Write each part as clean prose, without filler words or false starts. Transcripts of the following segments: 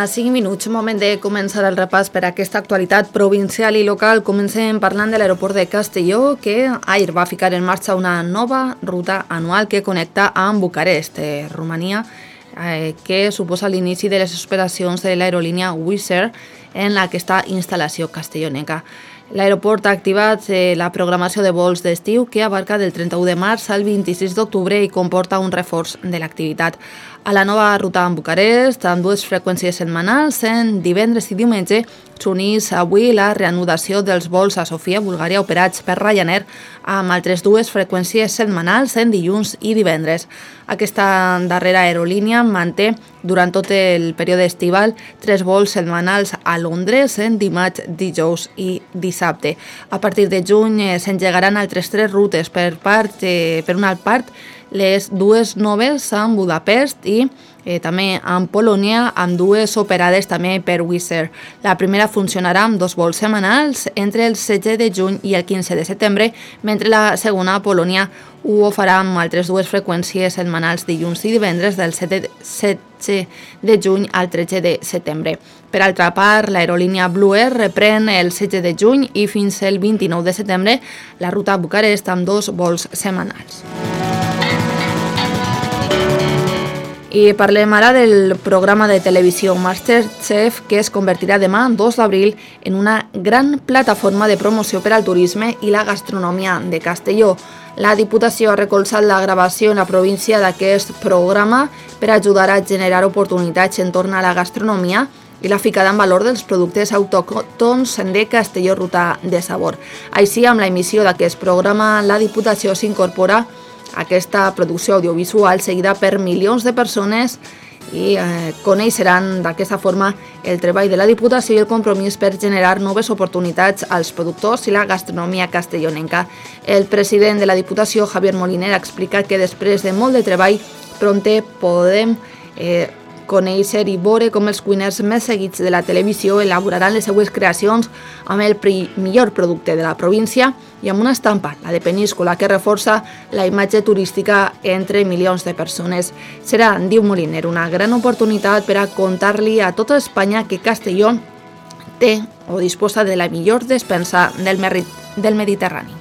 A 5 minuts, moment de començar el repàs per a aquesta actualitat provincial i local. Comencem parlant de l'aeroport de Castelló, que ahir va ficar en marxa una nova ruta anual que connecta amb Bucarest, Romania, que suposa l'inici de les operacions de l'aerolínia Wizz Air en aquesta instal·lació castellonenca. L'aeroport ha activat la programació de vols d'estiu que abarca del 31 de març al 26 d'octubre i comporta un reforç de l'activitat. A la nova ruta amb Bucarest, amb 2 freqüències setmanals, en divendres i diumenge, s'unís avui la reanudació dels vols a Sofia, Bulgària, operats per Ryanair, amb altres 2 freqüències setmanals en dilluns i divendres. Aquesta darrera aerolínia manté durant tot el període estival 3 vols setmanals a Londres en dimarts, dijous i dissabte. A partir de juny s'engegaran altres 3 rutes per una part, les 2 noves amb Budapest i també amb Polònia, amb 2 operades també per Wizz Air. La primera funcionarà amb 2 vols setmanals entre el 16 de juny i el 15 de setembre, mentre la segona, a Polònia, ho farà amb altres 2 freqüències setmanals dilluns i divendres del 16 de juny al 13 de setembre. Per altra part, l'aerolínia Blue Air reprèn el 16 de juny i fins el 29 de setembre la ruta a Bucarest amb 2 vols setmanals. I parlem ara del programa de televisió Masterchef, que es convertirà demà, 2 d'abril, en una gran plataforma de promoció per al turisme i la gastronomia de Castelló. La Diputació ha recolzat la gravació en la província d'aquest programa per ajudar a generar oportunitats entorn a la gastronomia i la ficada en valor dels productes autòctons de Castelló Ruta de Sabor. Així, amb la emissió d'aquest programa, la Diputació s'incorpora aquesta producció audiovisual seguida per milions de persones i coneixeran d'aquesta forma el treball de la Diputació i el compromís per generar noves oportunitats als productors i la gastronomia castellonenca. El president de la Diputació, Javier Moliner, ha explicat que després de molt de treball prompte podem conèixer i veure com els cuiners més seguits de la televisió elaboraran les seues creacions amb el millor producte de la província i amb una estampa, la de Peníscola, que reforça la imatge turística entre milions de persones. Serà, diu Moliner, una gran oportunitat per a contar-li a tota Espanya que Castelló té o disposa de la millor despensa del Mediterrani.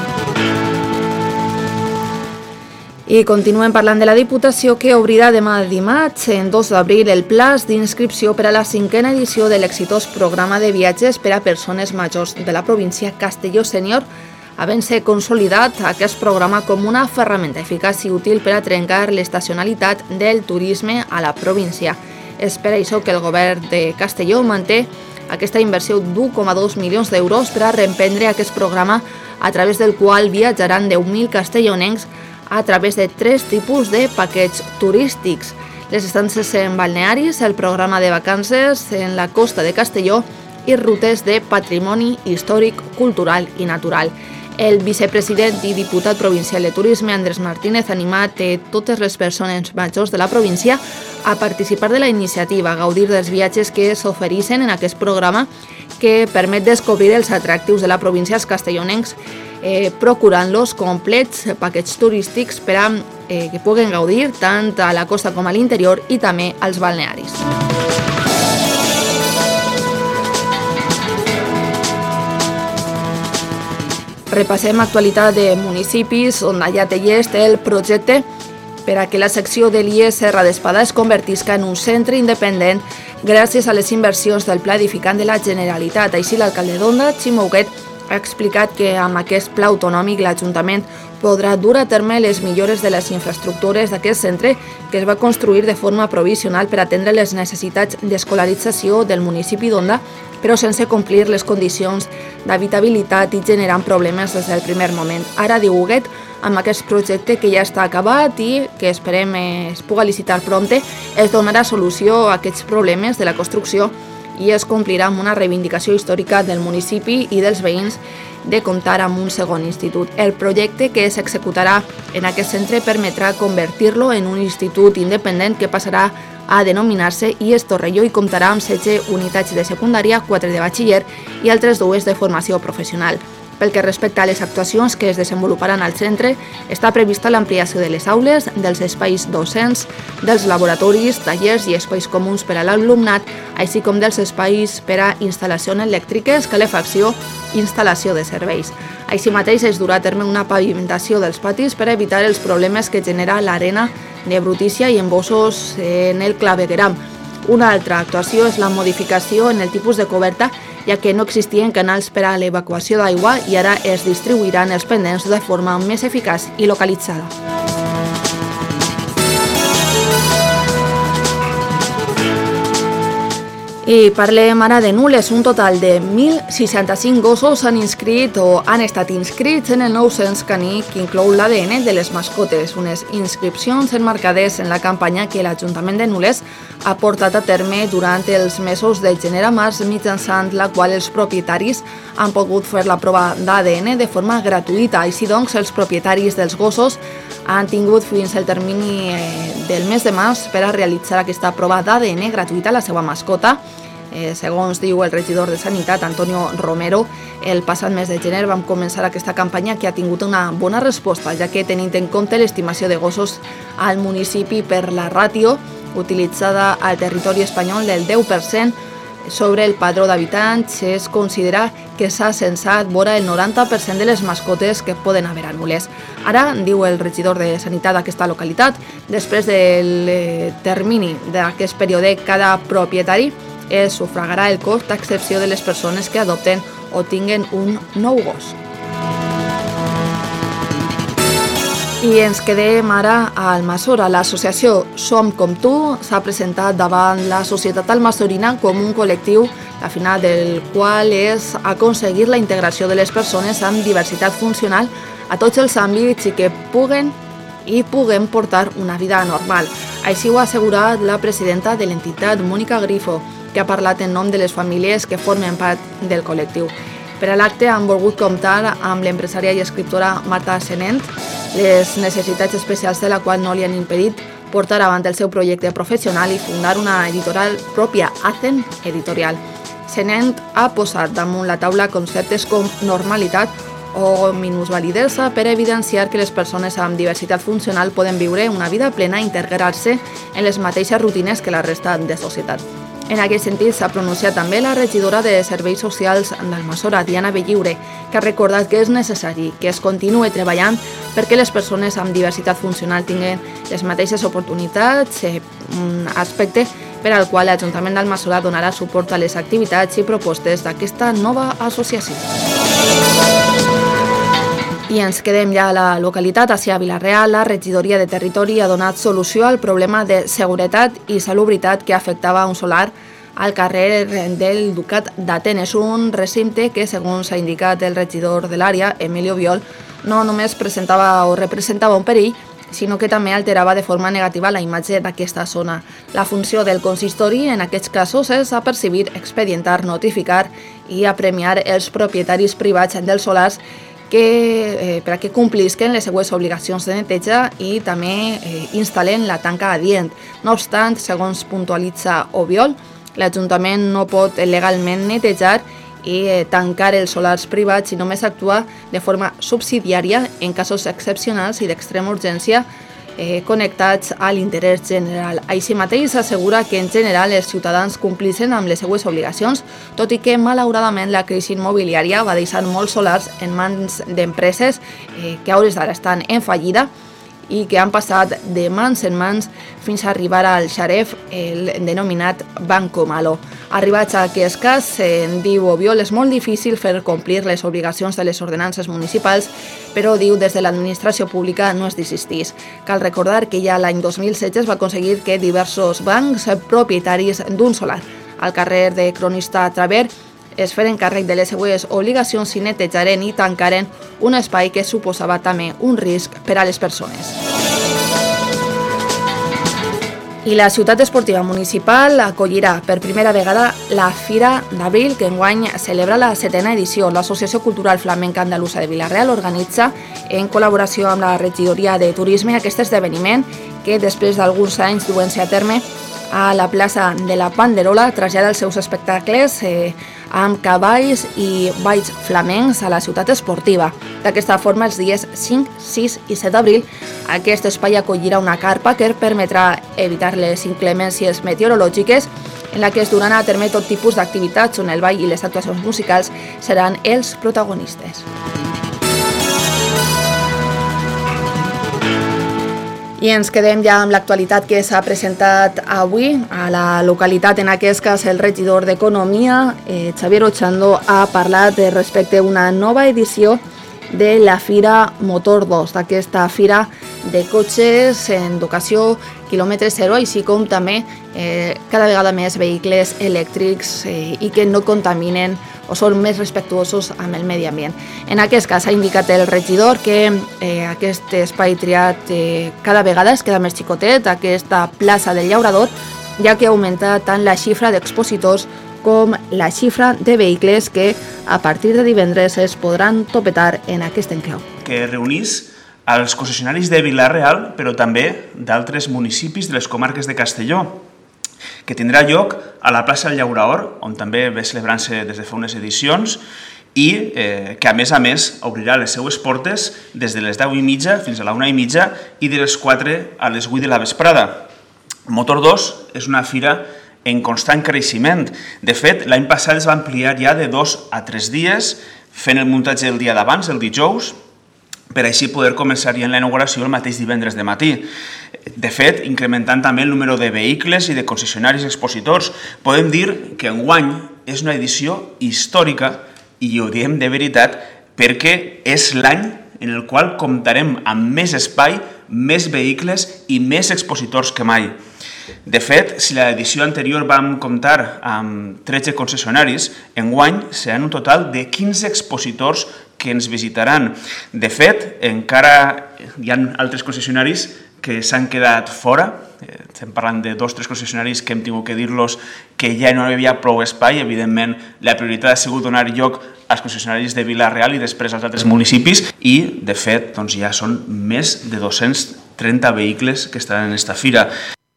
I continuem parlant de la Diputació, que obrirà demà dimarts, en 2 d'abril, el plaç d'inscripció per a la 5a edició de l'exitós programa de viatges per a persones majors de la província Castelló Sènior, havent-se consolidat aquest programa com una ferramenta eficaç i útil per a trencar l'estacionalitat del turisme a la província. És per això que el govern de Castelló manté aquesta inversió d'1,2 milions d'euros per a reemprendre aquest programa, a través del qual viatjaran 10.000 castellonencs a través de 3 tipus de paquets turístics: les estances en balnearis, el programa de vacances en la costa de Castelló i rutes de patrimoni històric, cultural i natural. El vicepresident i diputat provincial de Turisme, Andrés Martínez, ha animat totes les persones majors de la província a participar de la iniciativa, a gaudir dels viatges que s'ofereixen en aquest programa, que permet descobrir els atractius de la província als castellonencs, procurant-los complets paquets turístics per a que puguen gaudir tant a la costa com a l'interior i també als balnearis. Repassem actualitat de municipis on allà té llest el projecte per a que la secció de l'IES Serra d'Espada es convertisca en un centre independent gràcies a les inversions del Pla Edificant de la Generalitat. Així, l'alcalde d'Onda, Ximo Huguet, ha explicat que amb aquest pla autonòmic l'Ajuntament podrà dur a terme les millores de les infraestructures d'aquest centre, que es va construir de forma provisional per atendre les necessitats d'escolarització del municipi d'Onda, però sense complir les condicions d'habitabilitat i generant problemes des del primer moment. Ara, diu Huguet, amb aquest projecte que ja està acabat i que esperem es pugui licitar prompte, es donarà solució a aquests problemes de la construcció i es complirà amb una reivindicació històrica del municipi i dels veïns de comptar amb un segon institut. El projecte que s'executarà en aquest centre permetrà convertir-lo en un institut independent que passarà a denominar-se IES Torrelló i comptarà amb 16 unitats de secundària, 4 de batxiller i altres 2 de formació professional. Pel que respecta a les actuacions que es desenvoluparan al centre, està prevista l'ampliació de les aules, dels espais docents, dels laboratoris, tallers i espais comuns per a l'alumnat, així com dels espais per a instal·lacions elèctriques, calefacció i instal·lació de serveis. Així mateix es durà a terme una pavimentació dels patis per evitar els problemes que genera l'arena de brutícia i embossos en el clavegueram. Una altra actuació és la modificació en el tipus de coberta, ja que no existien canals per a l'evacuació d'aigua i ara es distribuiran els pendents de forma més eficaç i localitzada. I parlem ara de Nules. Un total de 1.065 gossos s'han inscrit o han estat inscrits en el nou cens caní que inclou l'ADN de les mascotes, unes inscripcions enmarcades en la campanya que l'Ajuntament de Nules ha portat a terme durant els mesos de gener a març, mitjançant la qual els propietaris han pogut fer la prova d'ADN de forma gratuïta. Així doncs, els propietaris dels gossos han tingut fins al termini del mes de març per a realitzar aquesta prova d'ADN gratuïta a la seva mascota. Segons diu el regidor de Sanitat, Antonio Romero, el passat mes de gener vam començar aquesta campanya que ha tingut una bona resposta, ja que tenint en compte l'estimació de gossos al municipi per la ràtio utilitzada al territori espanyol del 10% sobre el padró d'habitants, es considera que s'ha censat vora el 90% de les mascotes que poden haver a Nules. Ara, diu el regidor de Sanitat d'aquesta localitat, després del termini d'aquest període, cada propietari es sufragarà el cost a excepció de les persones que adopten o tinguen un nou gos. I ens quedem ara a Almassora. L'associació Som Com Tu s'ha presentat davant la societat almassorina com un col·lectiu, la finalitat del qual és aconseguir la integració de les persones amb diversitat funcional a tots els àmbits i que puguem portar una vida normal. Així ho ha assegurat la presidenta de l'entitat, Mónica Grifo, que ha parlat en nom de les famílies que formen part del col·lectiu. Per a l'acte han volgut comptar amb l'empresària i escriptora Marta Senent, les necessitats especials de la qual no li han impedit portar avant el seu projecte professional i fundar una editorial pròpia, Azen Editorial. Senent ha posat damunt la taula conceptes com normalitat o minusvalidesa per evidenciar que les persones amb diversitat funcional poden viure una vida plena i integrar-se en les mateixes rutines que la resta de societat. En aquest sentit, s'ha pronunciat també la regidora de Serveis Socials d'Almassora, Diana Belliure, que ha recordat que és necessari que es continuï treballant perquè les persones amb diversitat funcional tinguin les mateixes oportunitats, un aspecte per al qual l'Ajuntament d'Almassora donarà suport a les activitats i propostes d'aquesta nova associació. I ens quedem ja a la localitat. A Vila-real, la regidoria de Territori ha donat solució al problema de seguretat i salubritat que afectava un solar al carrer del Ducat d'Atenes, un recinte que, segons ha indicat el regidor de l'àrea, Emilio Viol, no només presentava o representava un perill, sinó que també alterava de forma negativa la imatge d'aquesta zona. La funció del consistori en aquests casos és apercibir, expedientar, notificar i apremiar els propietaris privats dels solars per a que complisquen les seues obligacions de neteja i també instal·len la tanca adient. No obstant, segons puntualitza Obiol, l'Ajuntament no pot legalment netejar i tancar els solars privats i només actua de forma subsidiària en casos excepcionals i d'extrema urgència connectats a l'interès general. Així mateix s'assegura que en general els ciutadans complixen amb les seues obligacions, tot i que malauradament la crisi immobiliària va deixar molts solars en mans d'empreses que a hores d'ara estan en fallida i que han passat de mans en mans fins a arribar al xaref, el denominat Banco Malo. Arribats a aquest cas, diu Obiol, és molt difícil fer complir les obligacions de les ordenances municipals, però diu des de l'administració pública no es desistís. Cal recordar que ja l'any 2016 es va aconseguir que diversos bancs propietaris d'un solar al carrer de Cronista Traver es feren càrrec de les seues obligacions i netejaren i tancaren un espai que suposava també un risc per a les persones. I la ciutat esportiva municipal acollirà per primera vegada la Fira d'Abril, que enguany celebra la 7ª edició. L'Associació Cultural Flamenca Andalusa de Vila-real organitza, en col·laboració amb la regidoria de Turisme, aquest esdeveniment que, després d'alguns anys duent-se a terme, a la plaça de la Panderola trasllada els seus espectacles amb cavalls i balls flamencs a la ciutat esportiva. D'aquesta forma, els dies 5, 6 i 7 d'abril, aquest espai acollirà una carpa que permetrà evitar les inclemències meteorològiques, en la que es duran a terme tot tipus d'activitats on el ball i les actuacions musicals seran els protagonistes. I ens quedem ja amb l'actualitat que s'ha presentat avui a la localitat, en aquest cas el regidor d'Economia, Xavier Ochando, ha parlat respecte a una nova edició de la Fira Motor 2, d'aquesta fira de cotxes en educació quilòmetre zero, així com també cada vegada més vehicles elèctrics i que no contaminen o són més respectuosos amb el medi ambient. En aquest cas ha indicat el regidor que aquest espai triat cada vegada es queda més xicotet, aquesta plaça del Llaurador, ja que augmenta tant la xifra d'expositors com la xifra de vehicles que a partir de divendres es podran topetar en aquest enclau. Que reunís als concessionaris de Vila-real, però també d'altres municipis de les comarques de Castelló, que tindrà lloc a la plaça del Llaurador, on també ve celebrant-se des de fa unes edicions, i que a més obrirà les seues portes des de les 10:30 fins a la 1:30 i de les 4 a les 8 de la vesprada. Motor 2 és una fira en constant creixement. De fet, l'any passat es va ampliar ja de 2 a 3 dies, fent el muntatge el dia d'abans, el dijous, per així poder començar ja en la inauguració el mateix divendres de matí. De fet, incrementant també el número de vehicles i de concessionaris expositors, podem dir que enguany és una edició històrica, i ho diem de veritat, perquè és l'any en el qual comptarem amb més espai, més vehicles i més expositors que mai. De fet, si l'edició anterior vam comptar amb 13 concessionaris, enguany seran un total de 15 expositors que ens visitaran. De fet, encara hi ha altres concessionaris que s'han quedat fora. Estem parlant de 2 o 3 concessionaris que hem tingut que dir-los que ja no hi havia prou espai. Evidentment, la prioritat ha sigut donar lloc als concessionaris de Vila-real i després als altres municipis i, de fet, ja són més de 230 vehicles que estaran en esta fira.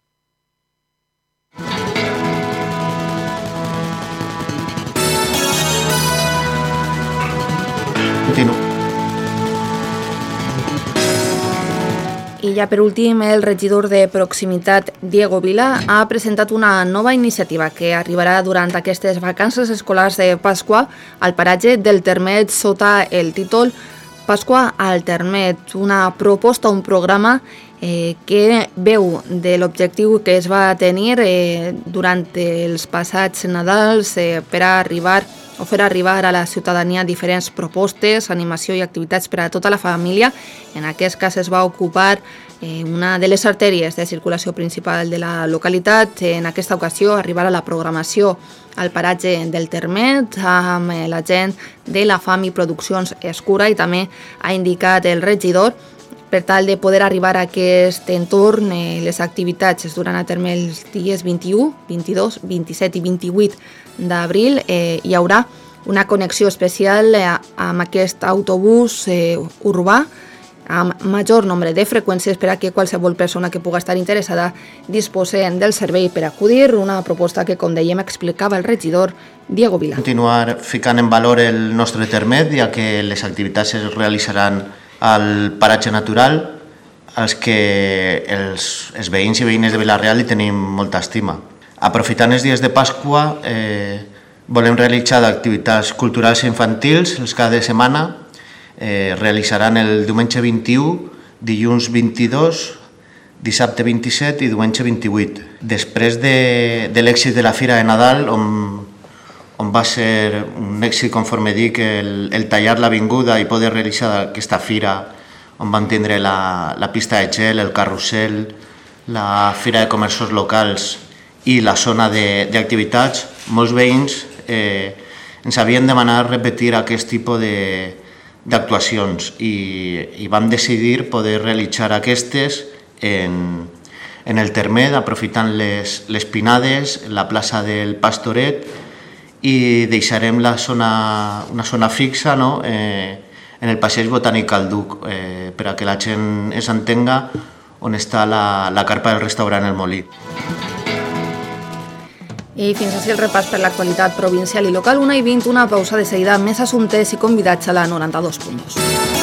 I ja per últim, el regidor de Proximitat, Diego Vila, ha presentat una nova iniciativa que arribarà durant aquestes vacances escolars de Pasqua al paratge del Termet sota el títol Pasqua al Termet, una proposta, un programa que veu de l'objectiu que es va tenir durant els passats Nadals per a arribar o fer arribar a la ciutadania diferents propostes, animació i activitats per a tota la família. En aquest cas es va ocupar una de les artèries de circulació principal de la localitat. En aquesta ocasió arribarà la programació al paratge del Termet amb la gent de la FAMI Produccions Escura i també ha indicat el regidor per tal de poder arribar a aquest entorn. Les activitats es duran a terme els dies 21, 22, 27 i 28 d'abril. Hi haurà una connexió especial amb aquest autobús urbà amb major nombre de freqüències per a que qualsevol persona que pugui estar interessada disposi del servei per acudir, una proposta que, com dèiem, explicava el regidor Diego Vila. Continuar ficant en valor el nostre Termet, ja que les activitats es realitzaran al paratge natural, als que els veïns i veïnes de Vila-real hi tenim molta estima. Aprofitant els dies de Pasqua, volem realitzar activitats culturals i infantils els cada setmana. Realitzaran el diumenge 21, dilluns 22, dissabte 27 i diumenge 28. Després de l'èxit de la Fira de Nadal, on va ser un èxit, conforme dic, el tallar l'avinguda i poder realitzar aquesta fira, on van tindre la pista de gel, el carrusel, la Fira de Comerços Locals i la zona d'activitats, molts veïns ens havien demanat repetir aquest tipus d'actuacions i vam decidir poder realitzar aquestes en el Termet, aprofitant les pinades, la plaça del Pastoret, i deixarem una zona fixa, no? En el passeig botànic Calduc, per a que la gent es entenga on està la carpa del restaurant El Molí. I fins així el repàs per l'actualitat provincial i local. 1:20, una pausa de seguida, més assumptes i convidats a la 92.2.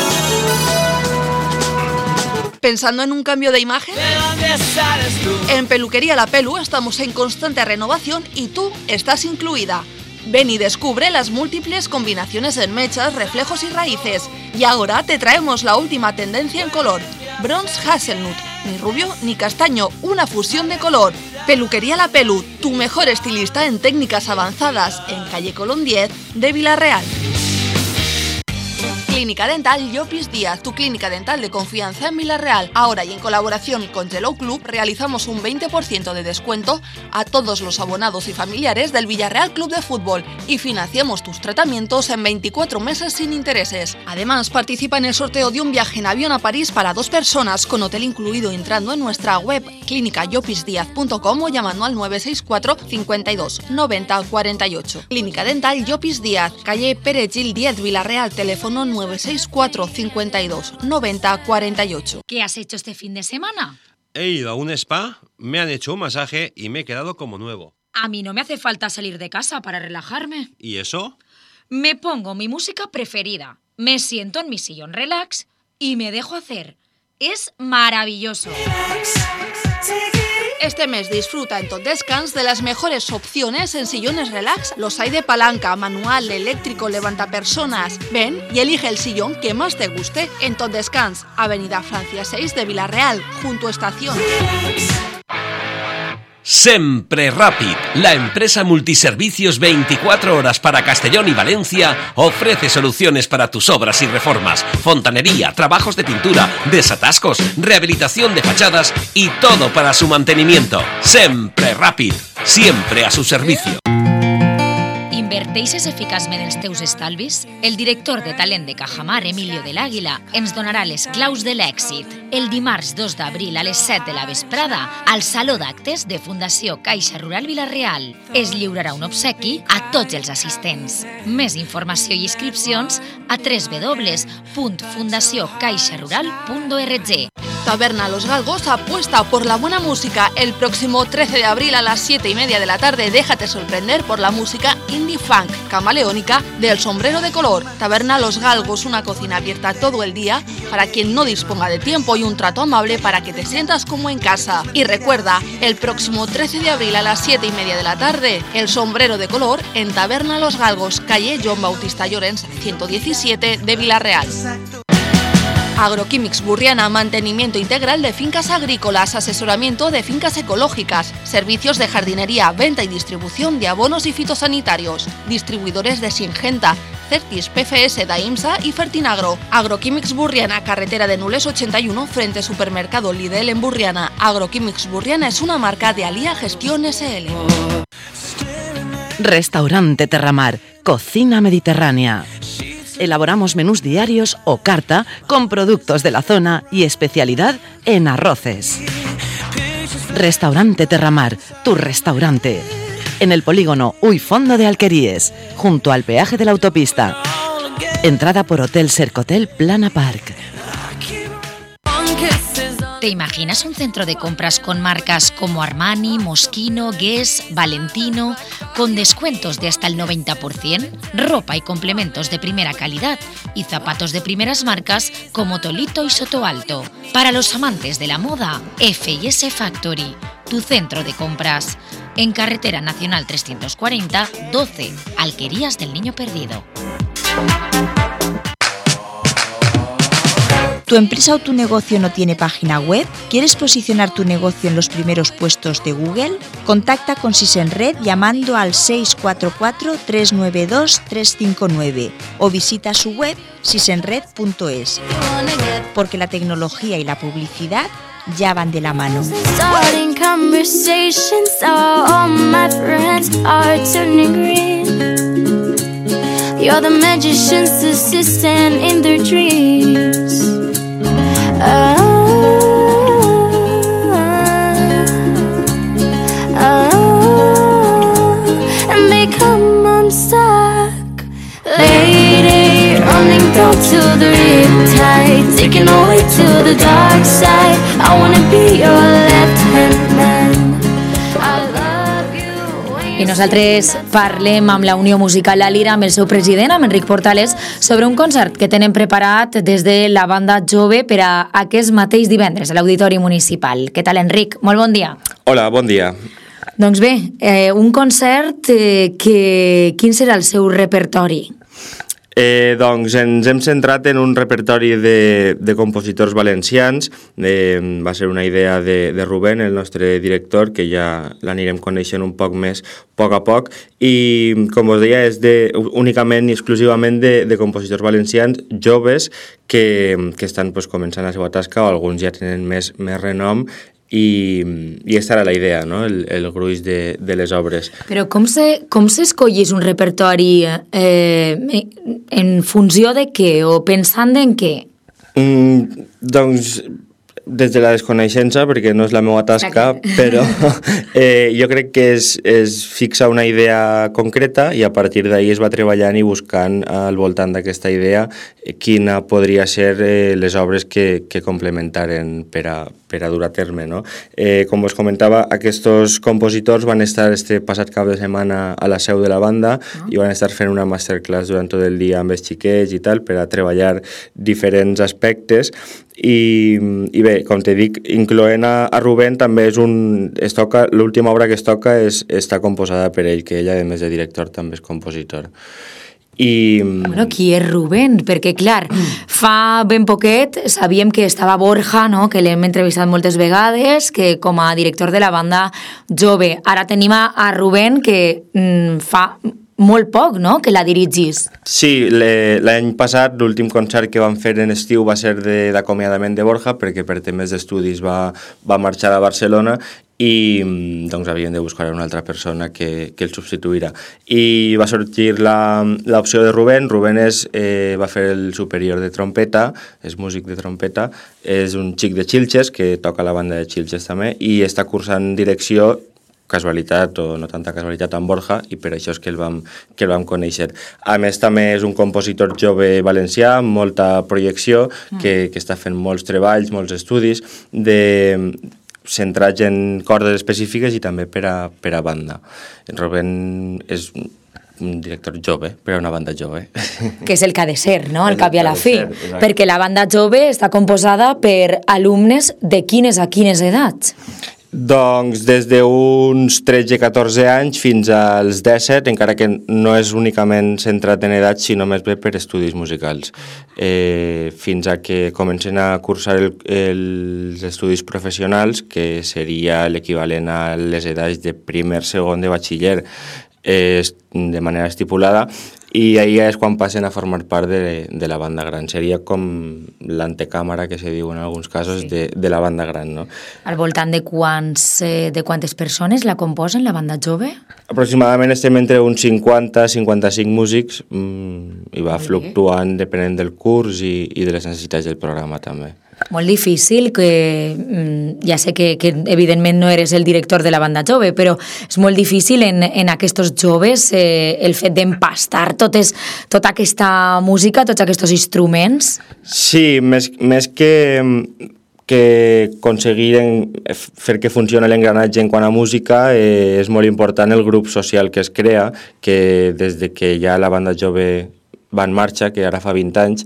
¿Pensando en un cambio de imagen? En Peluquería La Pelu estamos en constante renovación y tú estás incluida. Ven y descubre las múltiples combinaciones en mechas, reflejos y raíces. Y ahora te traemos la última tendencia en color. Bronze Hazelnut, ni rubio ni castaño, una fusión de color. Peluquería La Pelu, tu mejor estilista en técnicas avanzadas, en calle Colón 10 de Vila-real. Clínica Dental Llopis Díaz, tu clínica dental de confianza en Vila-real. Ahora y en colaboración con Yellow Club realizamos un 20% de descuento a todos los abonados y familiares del Villarreal Club de Fútbol y financiamos tus tratamientos en 24 meses sin intereses. Además, participa en el sorteo de un viaje en avión a París para 2 personas con hotel incluido entrando en nuestra web clínicayoppisdiaz.com o llamando al 964 52 90 48. Clínica Dental Llopis Díaz, calle Pere Gil 10, Vila-real, teléfono 964 52 90 48. ¿Qué has hecho este fin de semana? He ido a un spa, me han hecho un masaje y me he quedado como nuevo. A mí no me hace falta salir de casa para relajarme. ¿Y eso? Me pongo mi música preferida, me siento en mi sillón relax y me dejo hacer. Es maravilloso. Este mes disfruta en Tot Descans de las mejores opciones en sillones relax. Los hay de palanca, manual, eléctrico, levantapersonas. Ven y elige el sillón que más te guste en Tot Descans, Avenida Francia 6 de Vila-real, junto a Estación. Sempre Rapid, la empresa multiservicios 24 horas para Castellón y Valencia, ofrece soluciones para tus obras y reformas, fontanería, trabajos de pintura, desatascos, rehabilitación de fachadas y todo para su mantenimiento. Sempre Rapid, siempre a su servicio. Inverteixes eficaçment els teus estalvis? El director de talent de Cajamar, Emilio del Águila, ens donarà les claus de l'èxit. El dimarts 2 d'abril a les 7 de la vesprada, al Saló d'Actes de Fundació Caixa Rural Vila-real. Es lliurarà un obsequi a tots els assistents. Més informació i inscripcions a www.fundaciocaixarural.org. Taberna Los Galgos apuesta por la buena música. El próximo 13 de abril a las 7:30 de la tarde, déjate sorprender por la música indie funk camaleónica del Sombrero de Color. Taberna Los Galgos, una cocina abierta todo el día para quien no disponga de tiempo y un trato amable para que te sientas como en casa. Y recuerda, el próximo 13 de abril a las 7:30 de la tarde, el Sombrero de Color en Taberna Los Galgos, calle Joan Bautista Llorens, 117 de Vila-real. Agroquímics Burriana, mantenimiento integral de fincas agrícolas, asesoramiento de fincas ecológicas, servicios de jardinería, venta y distribución de abonos y fitosanitarios, distribuidores de Singenta, Certis, PFS, Daimsa y Fertinagro. Agroquímics Burriana, carretera de Nules 81, frente Supermercado Lidl en Burriana. Agroquímics Burriana es una marca de Alía Gestión SL. Restaurante Terramar, cocina mediterránea. Elaboramos menús diarios o carta con productos de la zona y especialidad en arroces. Restaurante Terramar, tu restaurante. En el polígono Uy Fondo de Alqueríes, junto al peaje de la autopista. Entrada por Hotel Sercotel Plana Park. ¿Te imaginas un centro de compras con marcas como Armani, Moschino, Guess, Valentino, con descuentos de hasta el 90%, ropa y complementos de primera calidad y zapatos de primeras marcas como Tolito y Soto Alto? Para los amantes de la moda, F&S Factory, tu centro de compras. En Carretera Nacional 340, 12, Alquerías del Niño Perdido. ¿Tu empresa o tu negocio no tiene página web? ¿Quieres posicionar tu negocio en los primeros puestos de Google? Contacta con Sisenred llamando al 644-392-359 o visita su web sisenred.es, porque la tecnología y la publicidad ya van de la mano. You're the magician's assistant in their dreams. And become unstuck. Lady, running down to the riptide, taking away to the dark side. I wanna be your left hand man. I love you when I nosaltres parlem amb la Unió Musical La Lira, amb el seu president, amb Enric Portales, sobre un concert que tenen preparat des de la banda jove per a aquest mateix divendres a l'Auditori Municipal. Què tal, Enric? Molt bon dia. Hola, bon dia. Doncs bé, un concert quin serà el seu repertori? Doncs ens hem centrat en un repertori de compositors valencians. Va ser una idea de Rubén, el nostre director, que ja l'anirem coneixent un poc més a poc, i com us deia és únicament i exclusivament de compositors valencians joves que estan començant la seva tasca, o alguns ja tenen més renom, i aquesta era la idea, no? El gruix de les obres. Però com s'escollís un repertori en funció de què o pensant en què? Doncs des de la desconeixença, perquè no és la meva tasca, però jo crec que es fixa una idea concreta i a partir d'ahir es va treballant i buscant al voltant d'aquesta idea quina podria ser les obres que complementaren per a dur a terme, no? Com us comentava, aquests compositors van estar este passat cap de setmana a la seu de la banda i van estar fent una masterclass durant tot el dia amb els xiquets i tal per a treballar diferents aspectes i bé, com te dic, incloent a Rubén també l'última obra que es toca està composada per ell, que ell a més de director també és compositor. Bueno, qui és Rubén? Perquè, clar, fa ben poquet sabíem que estava Borja, no? Que l'hem entrevistat moltes vegades, que com a director de la banda jove. Ara tenim a Rubén, que fa molt poc, no?, que la dirigís. Sí, l'any passat l'últim concert que vam fer en estiu va ser d'acomiadament de Borja, perquè per temes d'estudis va marxar a Barcelona i doncs havíem de buscar una altra persona que el substituirà. I va sorgir l'opció de Rubén. Rubén va fer el superior de trompeta, és músic de trompeta, és un xic de Xilxes, que toca la banda de Xilxes també, i està cursant direcció, casualitat o no tanta casualitat, amb Borja, i per això és que el vam conèixer. A més, també és un compositor jove valencià, amb molta projecció, que està fent molts treballs, molts estudis, centrats en cordes específiques i també per a banda. En Rubén és un director jove, per a una banda jove. Que és el que ha de ser, no?, al cap i a la fi. Perquè la banda jove està composada per alumnes de quines a quines edats? Doncs des d'uns 13-14 anys fins als 17, encara que no és únicament centrat en edat, sinó més bé per estudis musicals. Fins a que comencen a cursar els estudis professionals, que seria l'equivalent a les edats de primer, segon de batxiller, de manera estipulada, i ahir és quan passen a formar part de la banda gran. Seria com l'antecàmera, que se diu en alguns casos, de la banda gran, no? Al voltant de quantes persones la composen, la banda jove? Aproximadament estem entre uns 50-55 músics, i va fluctuant depenent del curs i de les necessitats del programa també. Molt difícil, que ja sé que evidentment no eres el director de la banda jove, però és molt difícil en aquests joves el fet d'empastar tota aquesta música, tots aquests instruments. Sí, més que aconseguir fer que funcioni l'engranatge en quant a música, és molt important el grup social que es crea, que des que ja la banda jove va en marxa, que ara fa 20 anys,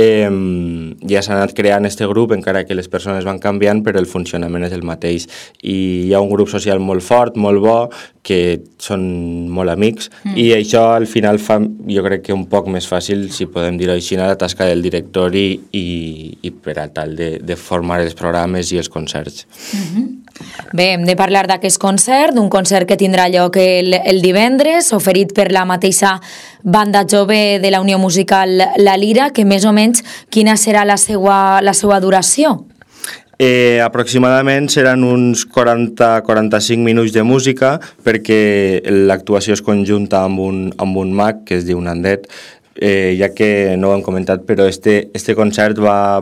ja s'ha anat creant este grup, encara que les persones van canviant, però el funcionament és el mateix. I hi ha un grup social molt fort, molt bo, que són molt amics, i això al final fa, jo crec que un poc més fàcil, si podem dir-ho així, la tasca del director i per a tal de formar els programes i els concerts. Bé, hem de parlar d'aquest concert, d'un concert que tindrà lloc el divendres, oferit per la mateixa banda jove de la Unió Musical La Lira, que més o menys quina serà la seva duració? Aproximadament seran uns 40-45 minuts de música, perquè l'actuació és conjunta amb un mag que es diu Nandet, ja que no ho hem comentat, però este concert va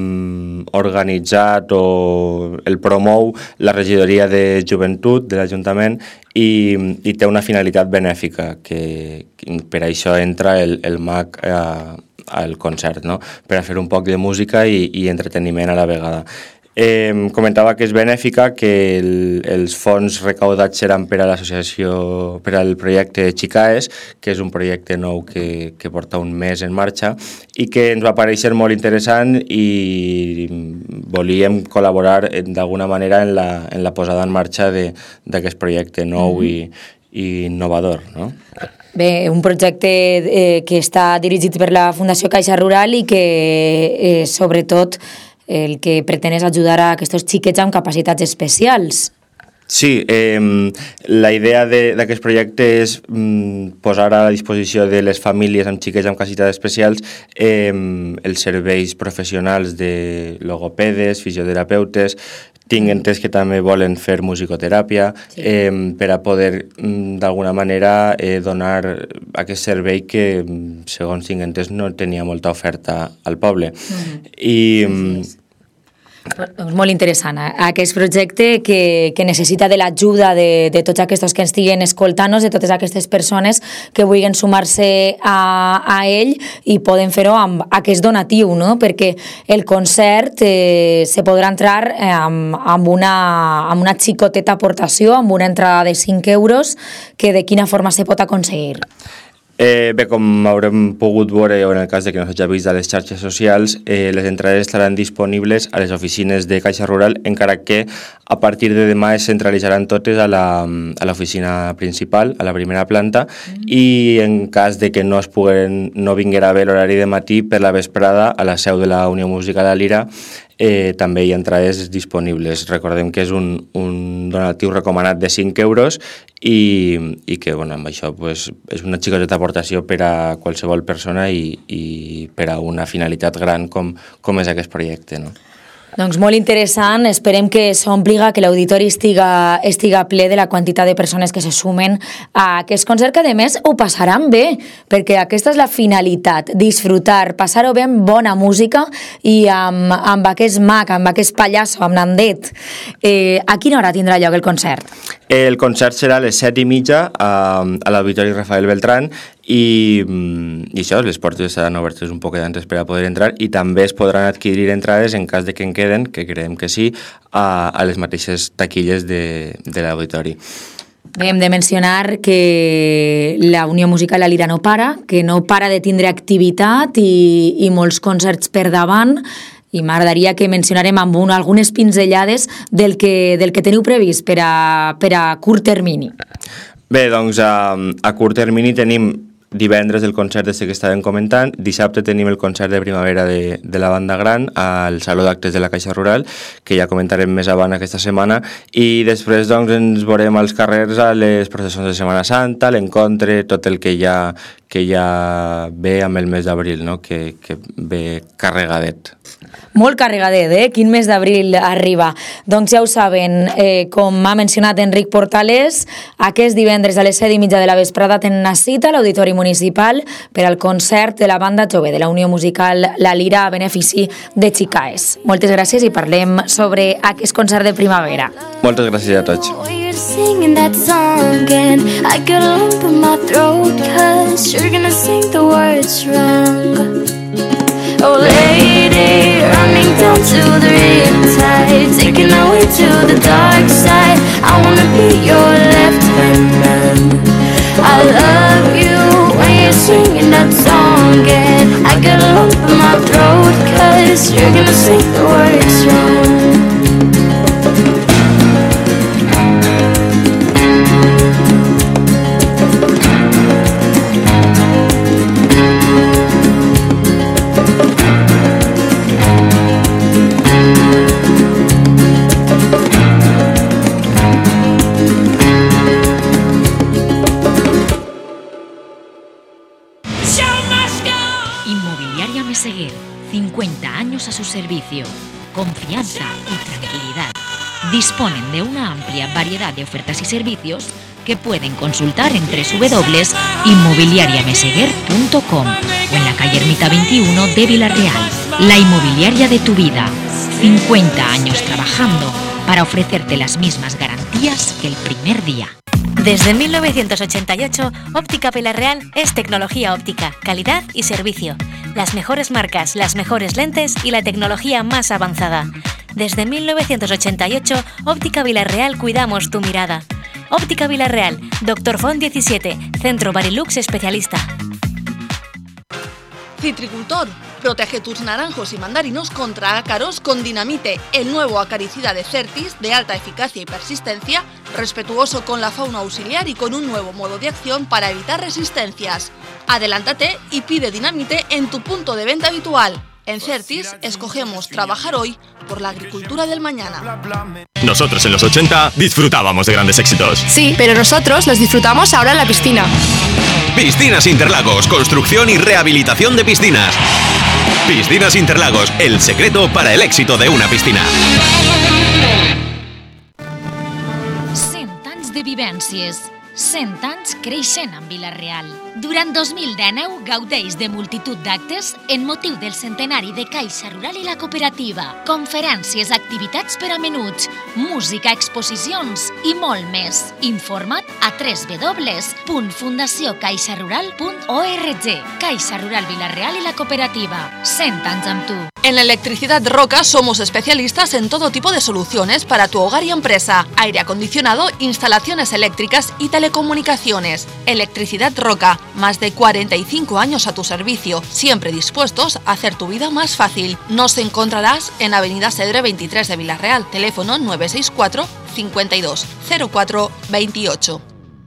organitzat o el promou la regidoria de joventut de l'Ajuntament i té una finalitat benèfica, que per això entra el mag al concert, no? Per a fer un poc de música i entreteniment a la vegada. Comentava que és benèfica, que els fons recaudats seran per a l'associació, per al projecte Xicaes, que és un projecte nou que porta un mes en marxa i que ens va parèixer molt interessant i volíem col·laborar d'alguna manera en la posada en marxa d'aquest projecte nou i innovador, no? Bé, un projecte que està dirigit per la Fundació Caixa Rural i que, sobretot, el que pretén és ajudar a aquests xiquets amb capacitats especials. Sí, la idea d'aquest projecte és posar a la disposició de les famílies amb xiquets amb capacitats especials els serveis professionals de logopedes, fisioterapeutes. Tinc entès que també volen fer musicoteràpia per a poder d'alguna manera donar aquest servei que, segons tinc entès, no tenia molta oferta al poble. És molt interessant, aquest projecte que necessita de l'ajuda de tots aquests que ens estiguen escoltant-nos, de totes aquestes persones que vulguin sumar-se a ell i poden fer-ho amb aquest donatiu, no? Perquè el concert se podrà entrar amb una xicoteta aportació, amb una entrada de 5 euros, que de quina forma se pot aconseguir? Bé, com haurem pogut veure, o en el cas de que no s'hagi vist a les xarxes socials, les entrades estaran disponibles a les oficines de Caixa Rural, encara que a partir de demà es centralitzaran totes a l'oficina principal, a la primera planta, i en cas de que no vinguera bé l'horari de matí, per la vesprada, a la seu de la Unió Musical a Lira, també hi ha entrades disponibles. Recordem que és un donatiu recomanat de 5 euros i que amb això és una xicoteta aportació per a qualsevol persona i per a una finalitat gran com és aquest projecte, no? Doncs molt interessant, esperem que s'ompliga, que l'auditori estiga ple de la quantitat de persones que se sumen a aquest concert, que a més ho passaran bé, perquè aquesta és la finalitat, disfrutar, passar-ho bé amb bona música i amb aquest mag, amb aquest pallasso, amb Nandet. A quina hora tindrà lloc el concert? El concert serà a les 7:30 a l'Auditori Rafael Beltrán i això, les portes estaran obertes un poc d'antes per a poder entrar i també es podran adquirir entrades en cas de que en queden, que creiem que sí, a les mateixes taquilles de l'auditori. Bé, hem de mencionar que la Unió Musical a Lira no para, que no para de tindre activitat i molts concerts per davant, i m'agradaria que mencionarem amb algunes pinzellades del que teniu previst per a curt termini. Bé, doncs a curt termini tenim divendres el concert que estàvem comentant, dissabte tenim el concert de primavera de la banda gran al Saló d'Actes de la Caixa Rural, que ja comentarem més avant aquesta setmana, i després doncs ens veurem als carrers a les processons de Setmana Santa, l'encontre, tot el que ja ve amb el mes d'abril, no? que ve carregadet. Molt carregadet, Quin mes d'abril arriba. Doncs ja ho saben, com ha mencionat Enric Portales, aquest divendres a les 7:30 de la vesprada tenen una cita a l'Auditori Municipal per al concert de la banda jove de la Unió Musical La Lira a benefici de Xicaes. Moltes gràcies i parlem sobre aquest concert de primavera. Moltes gràcies a tots. Singing that song and I got a lump in my throat 'cause you're gonna sing the words wrong. Oh lady, running down to the riptide, taking away to the dark side. I wanna be your left hand man. I love you when you're singing that song and I got a lump in my throat 'cause you're gonna sing the words wrong. Inmobiliaria Meseguer, 50 años a su servicio, confianza y tranquilidad. Disponen de una amplia variedad de ofertas y servicios que pueden consultar en www.inmobiliariameseguer.com o en la calle Ermita 21 de Vila-real. La inmobiliaria de tu vida, 50 años trabajando para ofrecerte las mismas garantías que el primer día. Desde 1988, Óptica Vila-real es tecnología óptica, calidad y servicio. Las mejores marcas, las mejores lentes y la tecnología más avanzada. Desde 1988, Óptica Villarreal cuidamos tu mirada. Óptica Villarreal, Dr. Font 17, Centro Barilux Especialista. Citricultor, protege tus naranjos y mandarinos contra ácaros con Dinamite, el nuevo acaricida de Certis de alta eficacia y persistencia, respetuoso con la fauna auxiliar y con un nuevo modo de acción para evitar resistencias. Adelántate y pide Dinamite en tu punto de venta habitual. En Certis escogemos trabajar hoy por la agricultura del mañana. Nosotros en los 80 disfrutábamos de grandes éxitos. Sí, pero nosotros los disfrutamos ahora en la piscina. Piscinas Interlagos, construcción y rehabilitación de piscinas. Piscinas Interlagos, el secreto para el éxito de una piscina. 100 anys de vivències, 100 anys creixent en Vila-real. Durant 2019 gaudeix de multitud d'actes en motiu del centenari de Caixa Rural i la Cooperativa. Conferències, activitats per a menuts, música, exposicions i molt més. Informa't a www.fundaciocaixarural.org. Caixa Rural Vila-real i la Cooperativa. 100 anys amb tu. En Electricidad Roca somos especialistas en todo tipo de soluciones para tu hogar y empresa. Aire acondicionado, instalaciones eléctricas y telecomunicaciones. Electricidad Roca, más de 45 años a tu servicio, siempre dispuestos a hacer tu vida más fácil. Nos encontrarás en Avenida Cedre 23 de Vila-real, teléfono 964 52 04 28.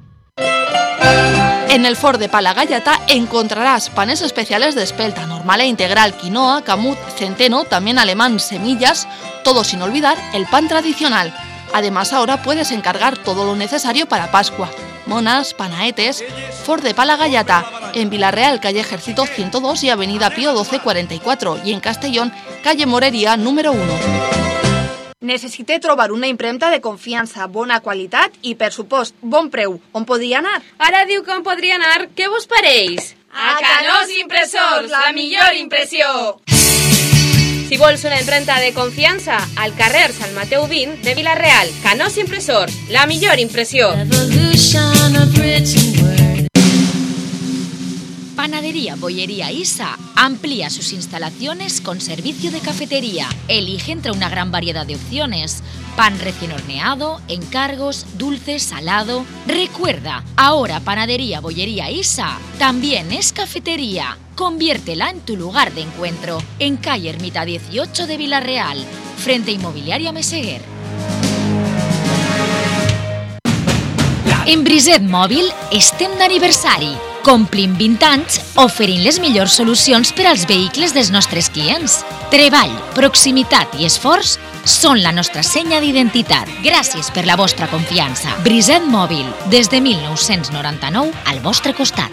En el Ford de Palagallata encontrarás panes especiales de espelta, normal e integral, quinoa, camut, centeno, también alemán, semillas, todo sin olvidar el pan tradicional. Además, ahora puedes encargar todo lo necesario para Pascua. Monas, panaetes. Ford de Palagallata, en Vila-real, calle Ejército 102 y avenida Pío 1244, y en Castellón, calle Moreria número 1. Necessite trobar una impremta de confiança, bona qualitat i, per supost, bon preu. On podria anar? Ara diu que on podria anar. Què vos pareix? A Canós Impressors, la millor impressió! Si vols una impremta de confiança, al carrer Sant Mateu 20 de Vila-real, Canós Impressors, la millor impressió. Panadería Bollería Isa amplía sus instalaciones con servicio de cafetería. Elige entre una gran variedad de opciones. Pan recién horneado, encargos, dulce, salado. Recuerda, ahora Panadería Bollería Isa también es cafetería. Conviértela en tu lugar de encuentro. En calle Ermita 18 de Vila-real, frente a Inmobiliaria Meseguer. En Briset Mòbil estem d'aniversari. Complim 20 anys oferint les millors solucions per als vehicles dels nostres clients. Treball, proximitat i esforç són la nostra senya d'identitat. Gràcies per la vostra confiança. Briset Mòbil, des de 1999 al vostre costat.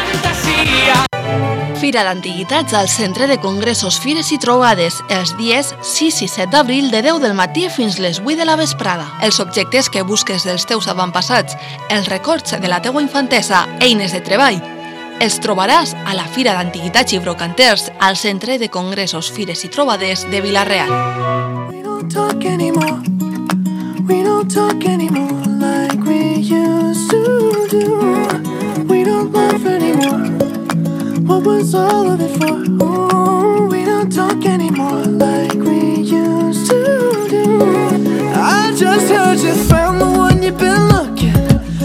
Fira d'Antiguitats al Centre de Congressos, Fires i Trobades, els dies 6 i 7 d'abril de 10 del matí fins les 8 de la vesprada. Els objectes que busques dels teus avantpassats, els records de la teua infantesa, eines de treball, els trobaràs a la Fira d'Antiguitats i Brocanters al Centre de Congressos, Fires i Trobades de Vila-real. We don't talk anymore like we used to do. We don't laugh anymore. What was all of it for? Ooh, we don't talk anymore like we used to do. I just heard you found the one you've been looking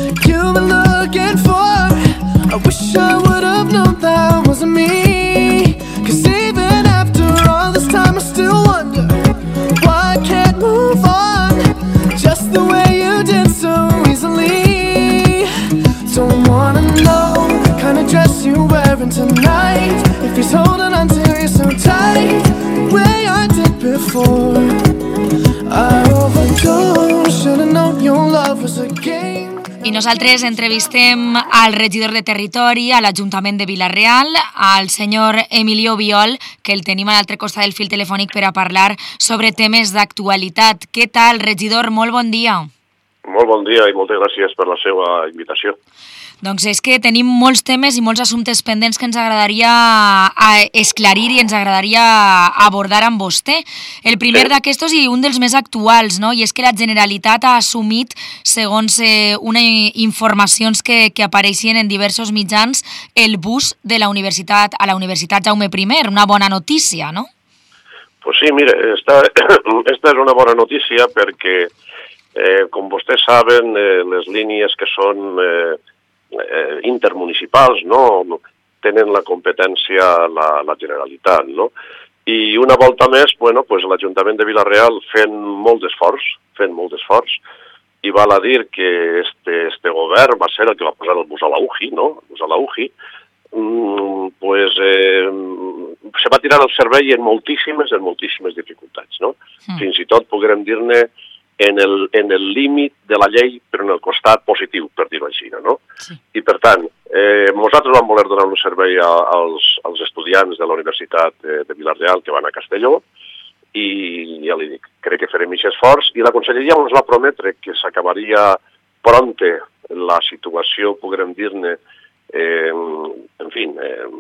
for. I wish I would have known that wasn't me. 'Cause even after all this time I still wonder why I can't move on just the way you did so easily. Don't wanna know the kind of dress you're wearing tonight, if he's holding on to you so tight, the way I did before. I overdosed, should've known your love was a game. I nosaltres entrevistem al regidor de Territori, a l'Ajuntament de Vila-real, al senyor Emilio Biol, que el tenim a l'altre costat del fil telefònic per a parlar sobre temes d'actualitat. Què tal, regidor? Molt bon dia. Molt bon dia i moltes gràcies per la seva invitació. Doncs és que tenim molts temes i molts assumptes pendents que ens agradaria esclarir i ens agradaria abordar amb vostè. El primer d'aquestos i un dels més actuals, no? I és que la Generalitat ha assumit, segons informacions que apareixien en diversos mitjans, el bus de la universitat a la Universitat Jaume I. Una bona notícia, no? Pues sí, mire, esta és una bona notícia perquè, com vostès saben, les línies que són intermunicipals, no?, tenen la competència la Generalitat, no? I una volta més, bueno, pues l'Ajuntament de Vila-real fent molt d'esforç, i val a dir que este govern va ser el que va posar el bus a la UGI, no? El bus a la UGI, pues se va tirar el servei en moltíssimes dificultats, no? Fins i tot podrem dir-ne en el límit de la llei, però en el costat positiu, per dir-ho així, no? Sí. I per tant, nosaltres vam voler donar un servei als estudiants de la Universitat de Vila-real que van a Castelló, i ja li dic, crec que farem aquest esforç, i la Conselleria ens va prometre que s'acabaria pronte la situació, podrem dir-ne, en fi,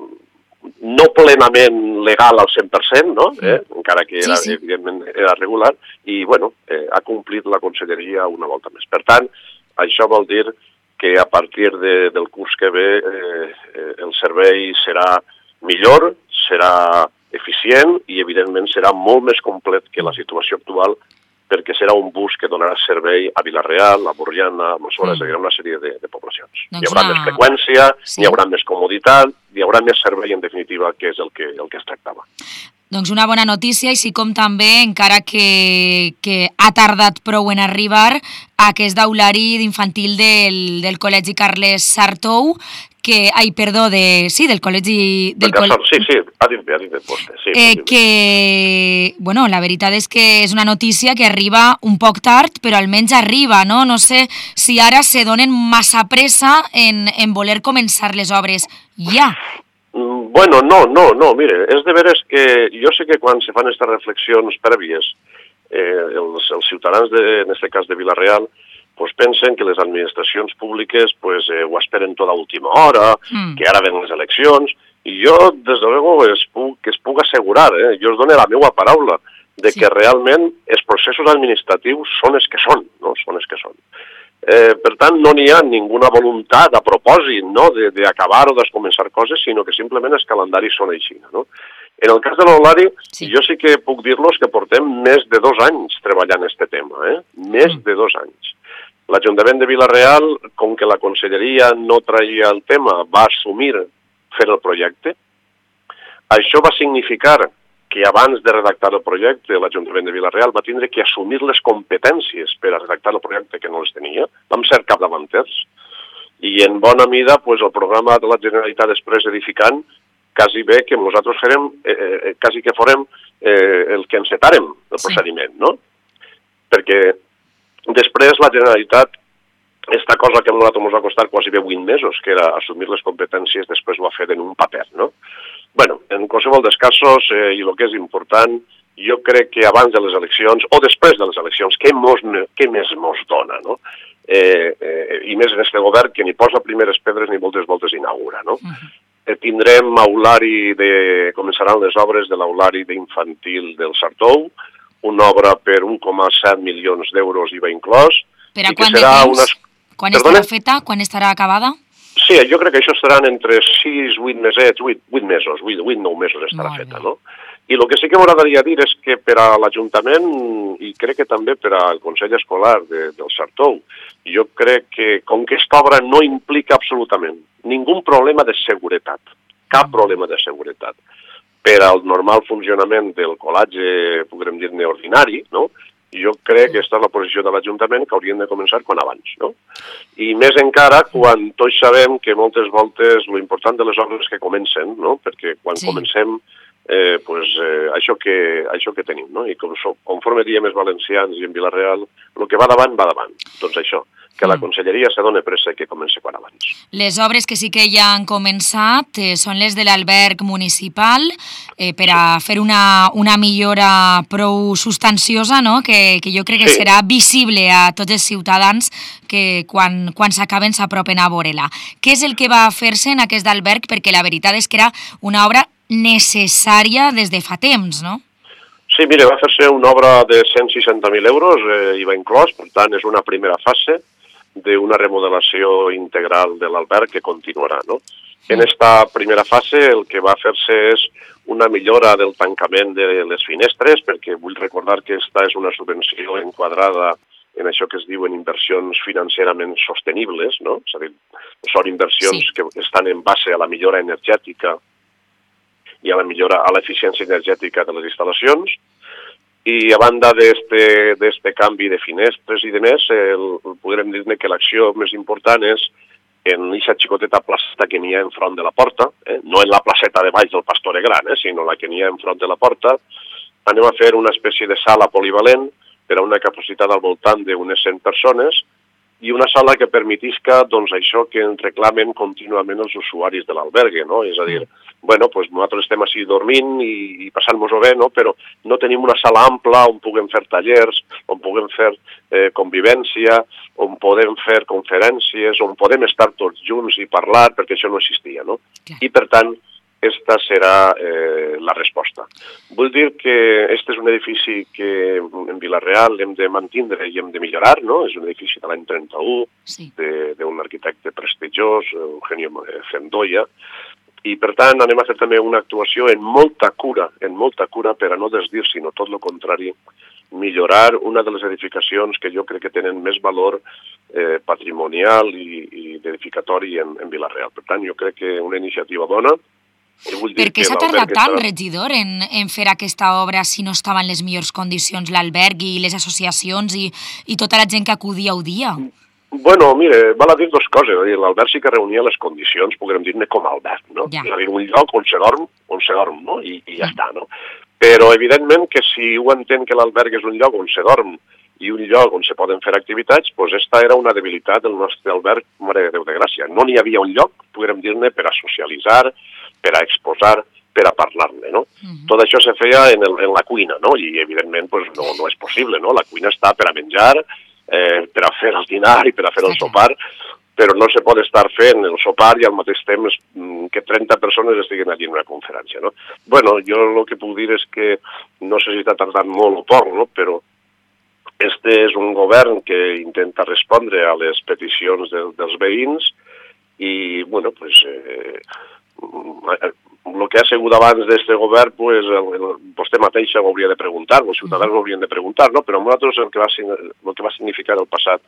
no plenament legal al 100%, no? Encara que era, evidentment era regular, i bueno, ha complit la Conselleria una volta més. Per tant, això vol dir que a partir del curs que ve el servei serà millor, serà eficient i evidentment serà molt més complet que la situació actual, perquè serà un bus que donarà servei a Vila-real, a Borriana, a Massones, hi haurà una sèrie de poblacions. Hi haurà més freqüència, hi haurà més comoditat, hi haurà més servei, en definitiva, que és el que es tractava. Doncs una bona notícia, així com també, encara que ha tardat prou en arribar, aquest aulari d'infantil del Col·legi Carles Sartou, del col·legi... Sí, ha dit bé vostè. Que, bueno, la veritat és que és una notícia que arriba un poc tard, però almenys arriba, no? No sé si ara se donen massa pressa en voler començar les obres ja. Bueno, no, mire, és de veres que jo sé que quan se fan aquestes reflexions prèvies, els ciutadans, en aquest cas de Vila-real, pues pensen que les administracions públiques pues, ho esperen tota última hora, que ara ven les eleccions, i jo, des de luego, que es puc assegurar, jo us dono la meva paraula, de que realment els processos administratius són els que són, no? Són els que són. Per tant, no n'hi ha ninguna voluntat a propòsit, no?, d'acabar o descomençar coses, sinó que simplement els calendaris són així, no? En el cas de l'Aulari, jo sí que puc dir-los que portem més de 2 anys treballant aquest tema, més de 2 anys. L'Ajuntament de Vila-real, com que la Conselleria no traia el tema, va assumir fer el projecte. Això va significar que abans de redactar el projecte, l'Ajuntament de Vila-real va tindre que assumir les competències per a redactar el projecte que no les tenia. Vam ser capdavanters. I en bona mida, pues, el programa de la Generalitat després edificant, quasi bé que nosaltres farem, quasi que farem el que encetàrem el procediment, no? Perquè després la Generalitat, aquesta cosa que a nosaltres ens va costar quasi bé 8 mesos, que era assumir les competències, després ho va fer en un paper, no? Bueno, en qualsevol dels casos, i el que és important, jo crec que abans de les eleccions, o després de les eleccions, què més mos dona, no? I més en este govern, que ni posa primeres pedres ni moltes voltes inaugura, no? Tindrem començaran les obres de l'aulari d'infantil del Sartou, una obra per 1,7 milions d'euros IVA inclòs. Per a quant de temps? Quan estarà feta? Quan estarà acabada? Sí, jo crec que això estaran entre 6, 8 mesos, 8-9 mesos estarà feta, no? I el que sí que m'agradaria dir és que per a l'Ajuntament, i crec que també per al Consell Escolar del Sartou, jo crec que com que aquesta obra no implica absolutament ningú problema de seguretat, cap problema de seguretat, per al normal funcionament del col·legi, podrem dir-ne, ordinari, no? Jo crec que aquesta és la posició de l'Ajuntament, que haurien de començar quan abans, no? I més encara quan tots sabem que moltes voltes l'important de les obres que comencen, no? Perquè quan comencem, això que tenim, no? I conforme diem els valencians i en Vila-real, el que va davant, va davant. Doncs això, que la Conselleria se doni pressa que comenci quan abans. Les obres que sí que ja han començat són les de l'alberg municipal per a fer una millora prou substanciosa, no? Que jo crec que serà visible a tots els ciutadans que quan s'acaben s'apropen a veure-la. Què és el que va fer-se en aquest alberg? Perquè la veritat és que era una obra necessària des de fa temps, no? Sí, mire, va fer-se una obra de 160.000 euros, IVA inclòs, per tant és una primera fase. d'una remodelació integral de l'alberg que continuarà, no? En esta primera fase el que va fer-se és una millora del tancament de les finestres, perquè vull recordar que esta és una subvenció enquadrada en això que es diuen inversions financerament sostenibles, no? És a dir, són inversions que estan en base a la millora energètica i a la millora a l'eficiència energètica de les instal·lacions. I a banda d'este canvi de finestres i de més, podrem dir-ne que l'acció més important és en aquesta xicoteta placeta que n'hi ha enfront de la porta, no en la placeta de baix del Pastore Gran, sinó la que n'hi ha enfront de la porta. Anem a fer una espècie de sala polivalent per a una capacitat al voltant d'unes 100 persones i una sala que permetisca doncs, això que ens reclamen contínuament els usuaris de l'albergue, no? És a dir, bueno, pues nosaltres estem així dormint i passant-nos-ho bé, no? Però no tenim una sala ampla on puguem fer tallers, on puguem fer convivència, on podem fer conferències, on podem estar tots junts i parlar, perquè això no existia, no? I, per tant, esta serà la resposta. Vull dir que este és un edifici que en Vila-real hem de mantindre i hem de millorar, no? És un edifici de l'any 31, d'un arquitecte prestigiós, Eugenio Zendoya, i per tant anem a fer també una actuació en molta cura per a no desdir, sinó tot el contrari, millorar una de les edificacions que jo crec que tenen més valor patrimonial i d'edificatori en Vila-real. Per tant, jo crec que una iniciativa bona. Per què s'ha tardat tant, regidor, en fer aquesta obra si no estava en les millors condicions l'alberg i les associacions i tota la gent que acudia o dia? Bueno, mire, val a dir dues coses. L'alberg sí que reunia les condicions, podríem dir-ne com a alberg, no? És a dir, un lloc on se dorm, no? I ja està, no? Però, evidentment, que si ho entén que l'alberg és un lloc on se dorm i un lloc on se poden fer activitats, doncs esta era una debilitat del nostre alberg, Mare de Déu de Gràcia. No n'hi havia un lloc, podríem dir-ne, per a socialitzar, per a exposar, per a parlar-ne, no? Tot això se feia en la cuina, no? I, evidentment, pues, no és possible, no? La cuina està per a menjar, per a fer el dinar i per a fer el sopar, però no se pot estar fent el sopar i al mateix temps que 30 persones estiguen allí en una conferència, no? Bueno, jo el que puc dir és que no sé si està tardant molt o poc, no? Però este és un govern que intenta respondre a les peticions dels veïns i, bueno, pues, el que ha sigut abans d'aquest govern, pues, vostè mateixa ho hauria de preguntar, els ciutadans ho haurien de preguntar, no? Però a nosaltres el que va significar el passat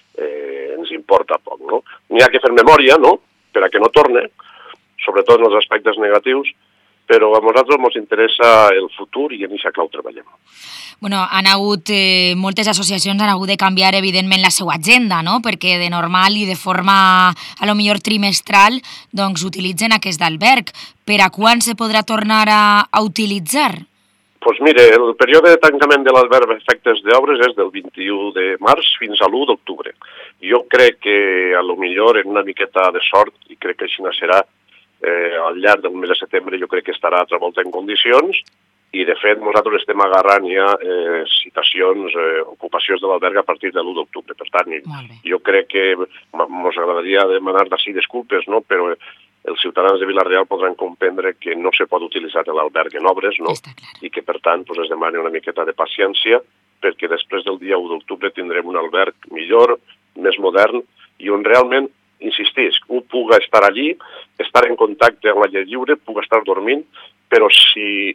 ens importa poc, no? N'hi ha que fer memòria, no?, per a que no torne, sobretot en els aspectes negatius, però a nosaltres ens interessa el futur i en aquesta clau treballem. Bueno, moltes associacions han hagut de canviar, evidentment, la seva agenda, no? Perquè de normal i de forma, a lo millor trimestral, doncs utilitzen aquest alberg. Per a quan se podrà tornar a utilitzar? Doncs mire, el període de tancament de l'alberg a efectes d'obres és del 21 de març fins a l'1 d'octubre. Jo crec que, a lo millor, en una miqueta de sort, i crec que així serà, al llarg del mes de setembre, jo crec que estarà altra volta en condicions, i de fet nosaltres estem agarrant ja citacions, ocupacions de l'alberg a partir de l'1 d'octubre. Per tant, jo crec que ens agradaria demanar d'ací disculpes, no? Però els ciutadans de Vila-real podran comprendre que no se pot utilitzar l'alberg en obres, no? I que per tant es demani una miqueta de paciència perquè després del dia 1 d'octubre tindrem un alberg millor, més modern i on realment, insistisc, un puga estar allí, estar en contacte amb l'aire lliure, puga estar dormint, però si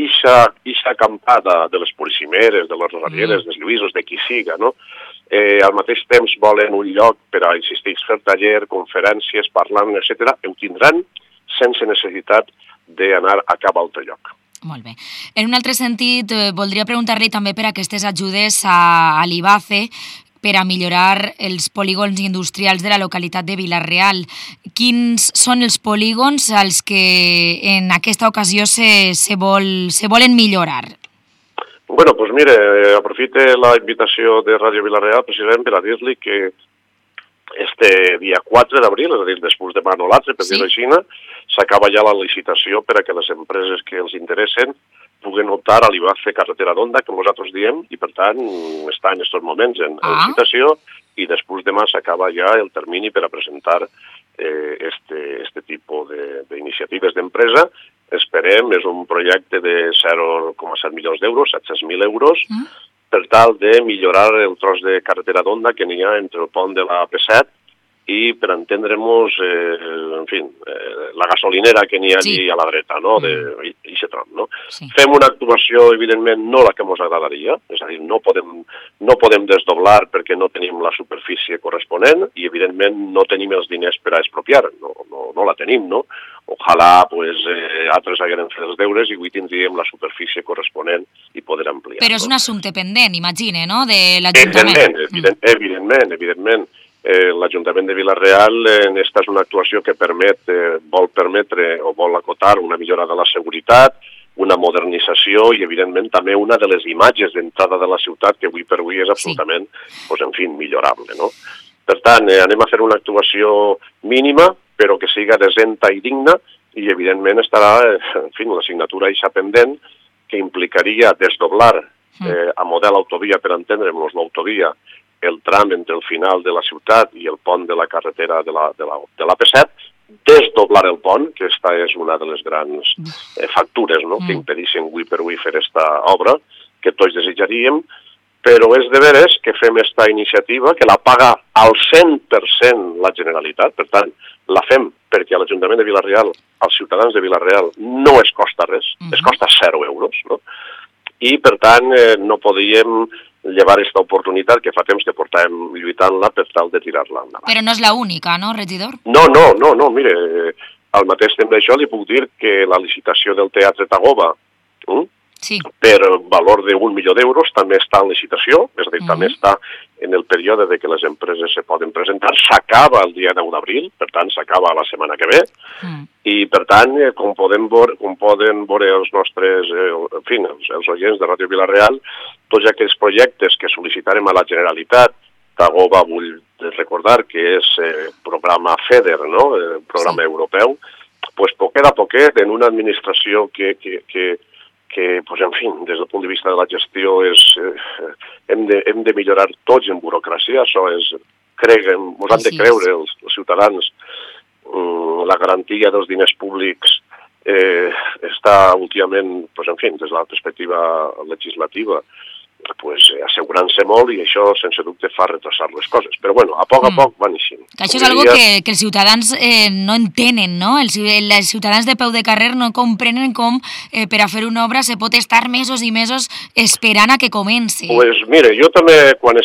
ixa acampada de les policimeres, de les rosarieres, dels lluïsos, de qui siga, no? Al mateix temps volen un lloc per a, insistir, fer taller, conferències, parlant, etc., ho tindran sense necessitat d'anar a cap altre lloc. Molt bé. En un altre sentit, voldria preguntar-li també per aquestes ajudes a l'IBACE per a millorar els polígons industrials de la localitat de Vila-real. Quins són els polígons als que en aquesta ocasió se volen millorar? Bueno, doncs mire, aprofite la invitació de Ràdio Vila-real precisament per a dir-li que este dia 4 d'abril, és a dir, després demà o l'altre, per dir-ho així, s'acaba ja la licitació per a que les empreses que els interessen puguen optar a l'IBACE Carretera d'Onda, que nosaltres diem, i per tant està en aquests moments en licitació i després demà s'acaba ja el termini per a presentar este tipus d'iniciatives d'empresa. Esperem, és un projecte de 0,7 milions d'euros, 700.000 euros, per tal de millorar el tros de carretera d'Onda que n'hi ha entre el pont de la P7 i, per entendre-nos, en fi, la gasolinera que n'hi ha allí a la dreta, no?, d'aquest tram, no? Fem una actuació, evidentment, no la que ens agradaria, és a dir, no podem desdoblar perquè no tenim la superfície corresponent i, evidentment, no tenim els diners per a expropiar, no la tenim, no? Ojalà, pues, altres hagueren fet els deures i avui tindríem la superfície corresponent i poder ampliar. Però és un assumpte pendent, imagine, no?, de l'Ajuntament. Evidentment. L'Ajuntament de Vila-real, esta és una actuació que vol permetre o vol acotar una millora de la seguretat, una modernització i, evidentment, també una de les imatges d'entrada de la ciutat que avui per avui és absolutament, pues, en fi, millorable, no? Per tant, anem a fer una actuació mínima, però que siga decenta i digna i, evidentment, estarà, en fi, una assignatura eixa pendent que implicaria desdoblar a model autovia, per entendre'ns, l'autovia, el tram entre el final de la ciutat i el pont de la carretera de la P7, desdoblar el pont, que aquesta és una de les grans factures, no?, que impedeixen avui per avui fer aquesta obra, que tots desitjaríem, però és de veres que fem aquesta iniciativa, que la paga al 100% la Generalitat, per tant, la fem perquè a l'Ajuntament de Vila-real, als ciutadans de Vila-real, no es costa res, es costa 0 euros, no?, i, per tant, no podíem llevar aquesta oportunitat que fa temps que portàvem lluitant-la per tal de tirar-la endavant. Però no és l'única, no, regidor? No, mire, al mateix temps d'això li puc dir que la licitació del Teatre Tagoba per valor de 1 milió d'euros també està en licitació, és a dir, també està en el període de que les empreses se poden presentar, s'acaba el dia 10 d'abril, per tant s'acaba la setmana que ve, i per tant, com poden veure els nostres, en fi, els oients de Ràdio Vila-real, tots aquells projectes que sol·licitarem a la Generalitat, Tagoba vull recordar que és programa FEDER, no?, programa europeu, pues poquet a poquet, en una administració que pues, en fi, des del punt de vista de la gestió hem de millorar tots en burocràcia, això és, ens han de creure els ciutadans, la garantia dels diners públics està últimament, pues, en fi, des de la perspectiva legislativa, pues, assegurant-se molt i això, sense dubte, fa retrasar les coses. Però, bueno, a poc van així. Que això és algo que els ciutadans no entenen, no? Els ciutadans de peu de carrer no comprenen com per a fer una obra se pot estar mesos i mesos esperant a que comenci. Pues, mire, jo també, quan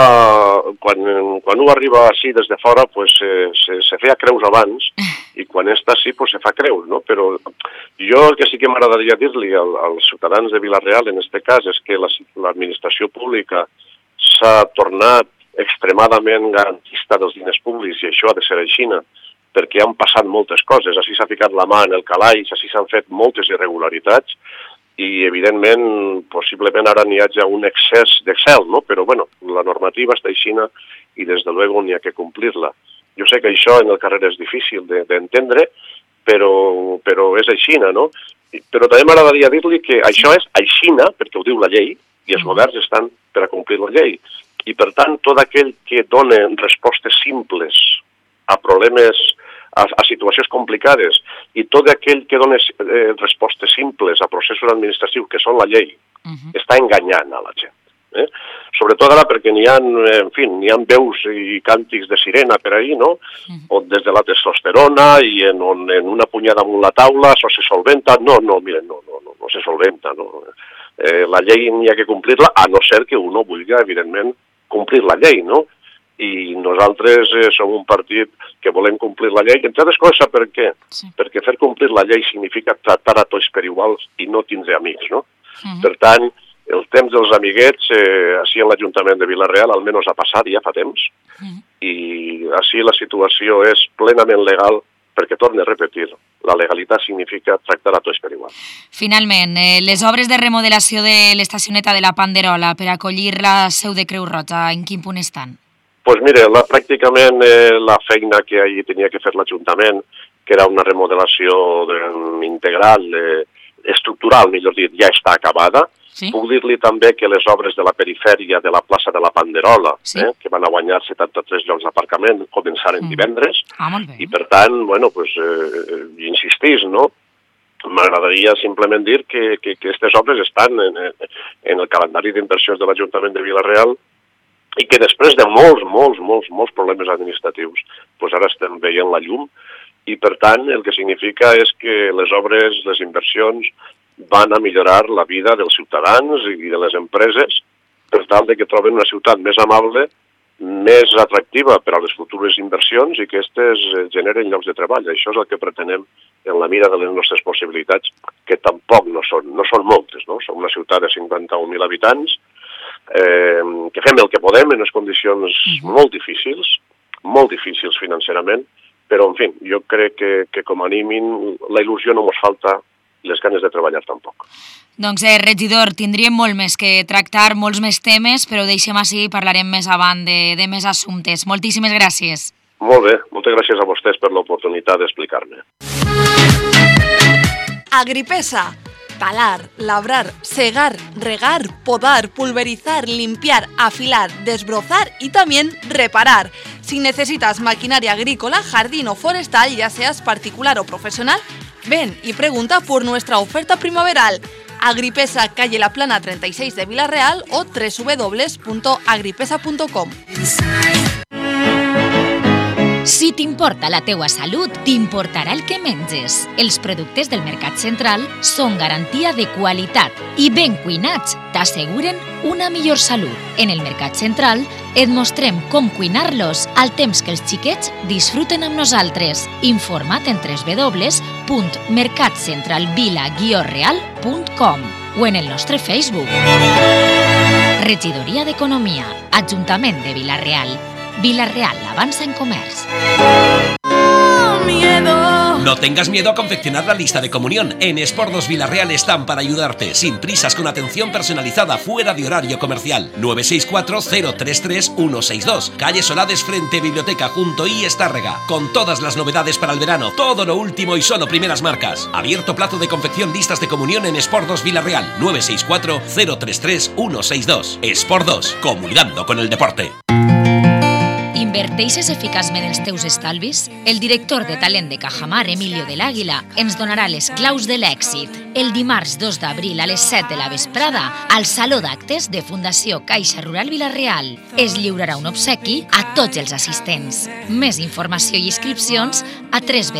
un arriba així des de fora, pues, se feia creus abans, i quan està així, pues, se fa creus, no? Però jo el que sí que m'agradaria dir-li als ciutadans de Vila-real, en aquest cas, és que l'administració pública s'ha tornat extremadament garantista dels diners públics i això ha de ser així, perquè han passat moltes coses, així s'ha ficat la mà en el calaix, així s'han fet moltes irregularitats i, evidentment, possiblement ara n'hi hagi un excés d'excel, no? Però, bueno, la normativa està així i, des de luego, n'hi ha que complir-la. Jo sé que això en el carrer és difícil d'entendre, però és així, no? Però també m'agradaria dir-li que això és així, perquè ho diu la llei, i els governs estan per a complir la llei. I, per tant, tot aquell que dona respostes simples a problemes, a situacions complicades, i tot aquell que dona respostes simples a processos administratius, que són la llei, està enganyant a la gent. Sobretot ara perquè n'hi ha veus i càntics de sirena per ahí, no? O des de la testosterona i en una punyada amunt la taula, això se solventa. No, miren, no se solventa, no? La llei n'hi ha que complir-la, a no ser que uno vulgui, evidentment, complir la llei, no? I nosaltres som un partit que volem complir la llei, entre altres coses, per què? Perquè fer complir la llei significa tractar a tots per iguals i no tindre amics, no? Per tant, el temps dels amiguets, així en l'Ajuntament de Vila-real, almenys ha passat ja fa temps, i així la situació és plenament legal, perquè, torno a repetir, la legalitat significa tractar a tots per igual. Finalment, les obres de remodelació de l'estacioneta de la Panderola per acollir la seu de Creu Roja, en quin punt estan? Doncs mire, pràcticament la feina que ahir tenia que fer l'Ajuntament, que era una remodelació integral, estructural, millor dit, ja està acabada. Puc dir-li també que les obres de la perifèria de la plaça de la Panderola, que van a guanyar 73 llocs d'aparcament, començaren divendres, i per tant, bueno, insistís, no?, M'agradaria simplement dir que aquestes obres estan en el calendari d'inversions de l'Ajuntament de Vila-real i que després de molts problemes administratius, doncs ara estem veient la llum i, per tant, el que significa és que les obres, les inversions, van a millorar la vida dels ciutadans i de les empreses per tal de que troben una ciutat més amable, més atractiva per a les futures inversions i que aquestes generen llocs de treball. Això és el que pretenem en la mira de les nostres possibilitats, que tampoc no són moltes, no? Som una ciutat de 51.000 habitants, que fem el que podem en unes condicions molt difícils financerament, però, en fi, jo crec que com a mínim la il·lusió no ens falta i les ganes de treballar tampoc. Doncs, regidor, tindríem molt més que tractar, molts més temes, però deixem així i parlarem més avant de més assumptes. Moltíssimes gràcies. Molt bé, moltes gràcies a vostès per l'oportunitat d'explicar-me. Agripesa. Talar, labrar, segar, regar, podar, pulverizar, limpiar, afilar, desbrozar y también reparar. Si necesitas maquinaria agrícola, jardín o forestal, ya seas particular o profesional, ven y pregunta por nuestra oferta primaveral. Agripesa, calle La Plana 36 de Vila-real o www.agripesa.com. Si t'importa la teua salut, t'importarà el que menges. Els productes del Mercat Central són garantia de qualitat i ben cuinats t'asseguren una millor salut. En el Mercat Central et mostrem com cuinar-los al temps que els xiquets disfruten amb nosaltres. Informa't en www.mercatcentralvila-real.com o en el nostre Facebook. Regidoria d'Economia, Ajuntament de Vila-real. Vila-real avanza en comercio. No tengas miedo a confeccionar la lista de comunión. En Espordos Vila-real están para ayudarte, sin prisas, con atención personalizada, fuera de horario comercial. 964-033-162. Calle Solades frente Biblioteca junto I Estárrega. Con todas las novedades para el verano, todo lo último y solo primeras marcas. Abierto plazo de confección listas de comunión en Espordos Vila-real. 964-033-162. Espordos, comunicando con el deporte. Inverteixes eficaçment els teus estalvis? El director de talent de Cajamar, Emilio del Águila, ens donarà les claus de l'èxit. El dimarts 2 d'abril a les 7 de la vesprada, al Saló d'Actes de Fundació Caixa Rural Vila-real. Es lliurarà un obsequi a tots els assistents. Més informació i inscripcions a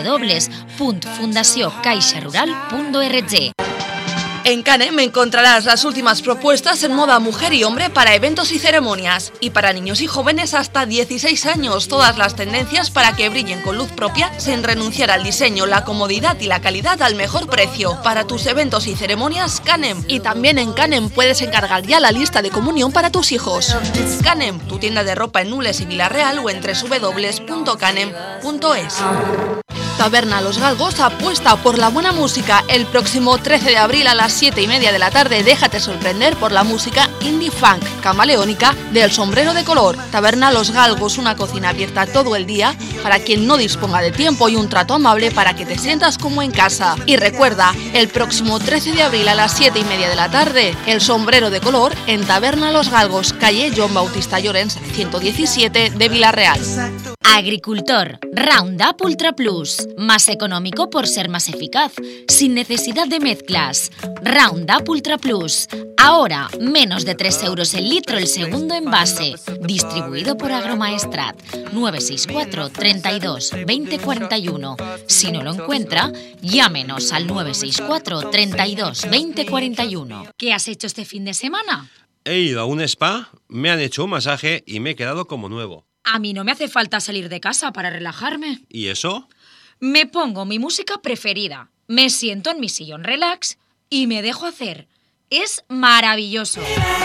www.fundaciocaixarural.org. En Canem encontrarás las últimas propuestas en moda mujer y hombre para eventos y ceremonias. Y para niños y jóvenes hasta 16 años, todas las tendencias para que brillen con luz propia sin renunciar al diseño, la comodidad y la calidad al mejor precio. Para tus eventos y ceremonias, Canem. Y también en Canem puedes encargar ya la lista de comunión para tus hijos. Canem, tu tienda de ropa en Nules y Vila-real o en www.canem.es. Taberna Los Galgos apuesta por la buena música. El próximo 13 de abril a las 7:30 de la tarde, déjate sorprender por la música indie funk camaleónica del Sombrero de Color. Taberna Los Galgos, una cocina abierta todo el día para quien no disponga de tiempo y un trato amable para que te sientas como en casa. Y recuerda, el próximo 13 de abril a las 7:30 de la tarde, el Sombrero de Color en Taberna Los Galgos, calle Joan Bautista Llorens, 117 de Vila-real. Agricultor, Roundup Ultra Plus. Más económico por ser más eficaz, sin necesidad de mezclas. Roundup Ultra Plus. Ahora, menos de 3 euros el litro el segundo envase. Distribuido por Agromaestrat. 964 32 20 41. Si no lo encuentra, llámenos al 964 32 20 41. ¿Qué has hecho este fin de semana? He ido a un spa, me han hecho un masaje y me he quedado como nuevo. A mí no me hace falta salir de casa para relajarme. ¿Y eso? Me pongo mi música preferida, me siento en mi sillón relax y me dejo hacer. Es maravilloso.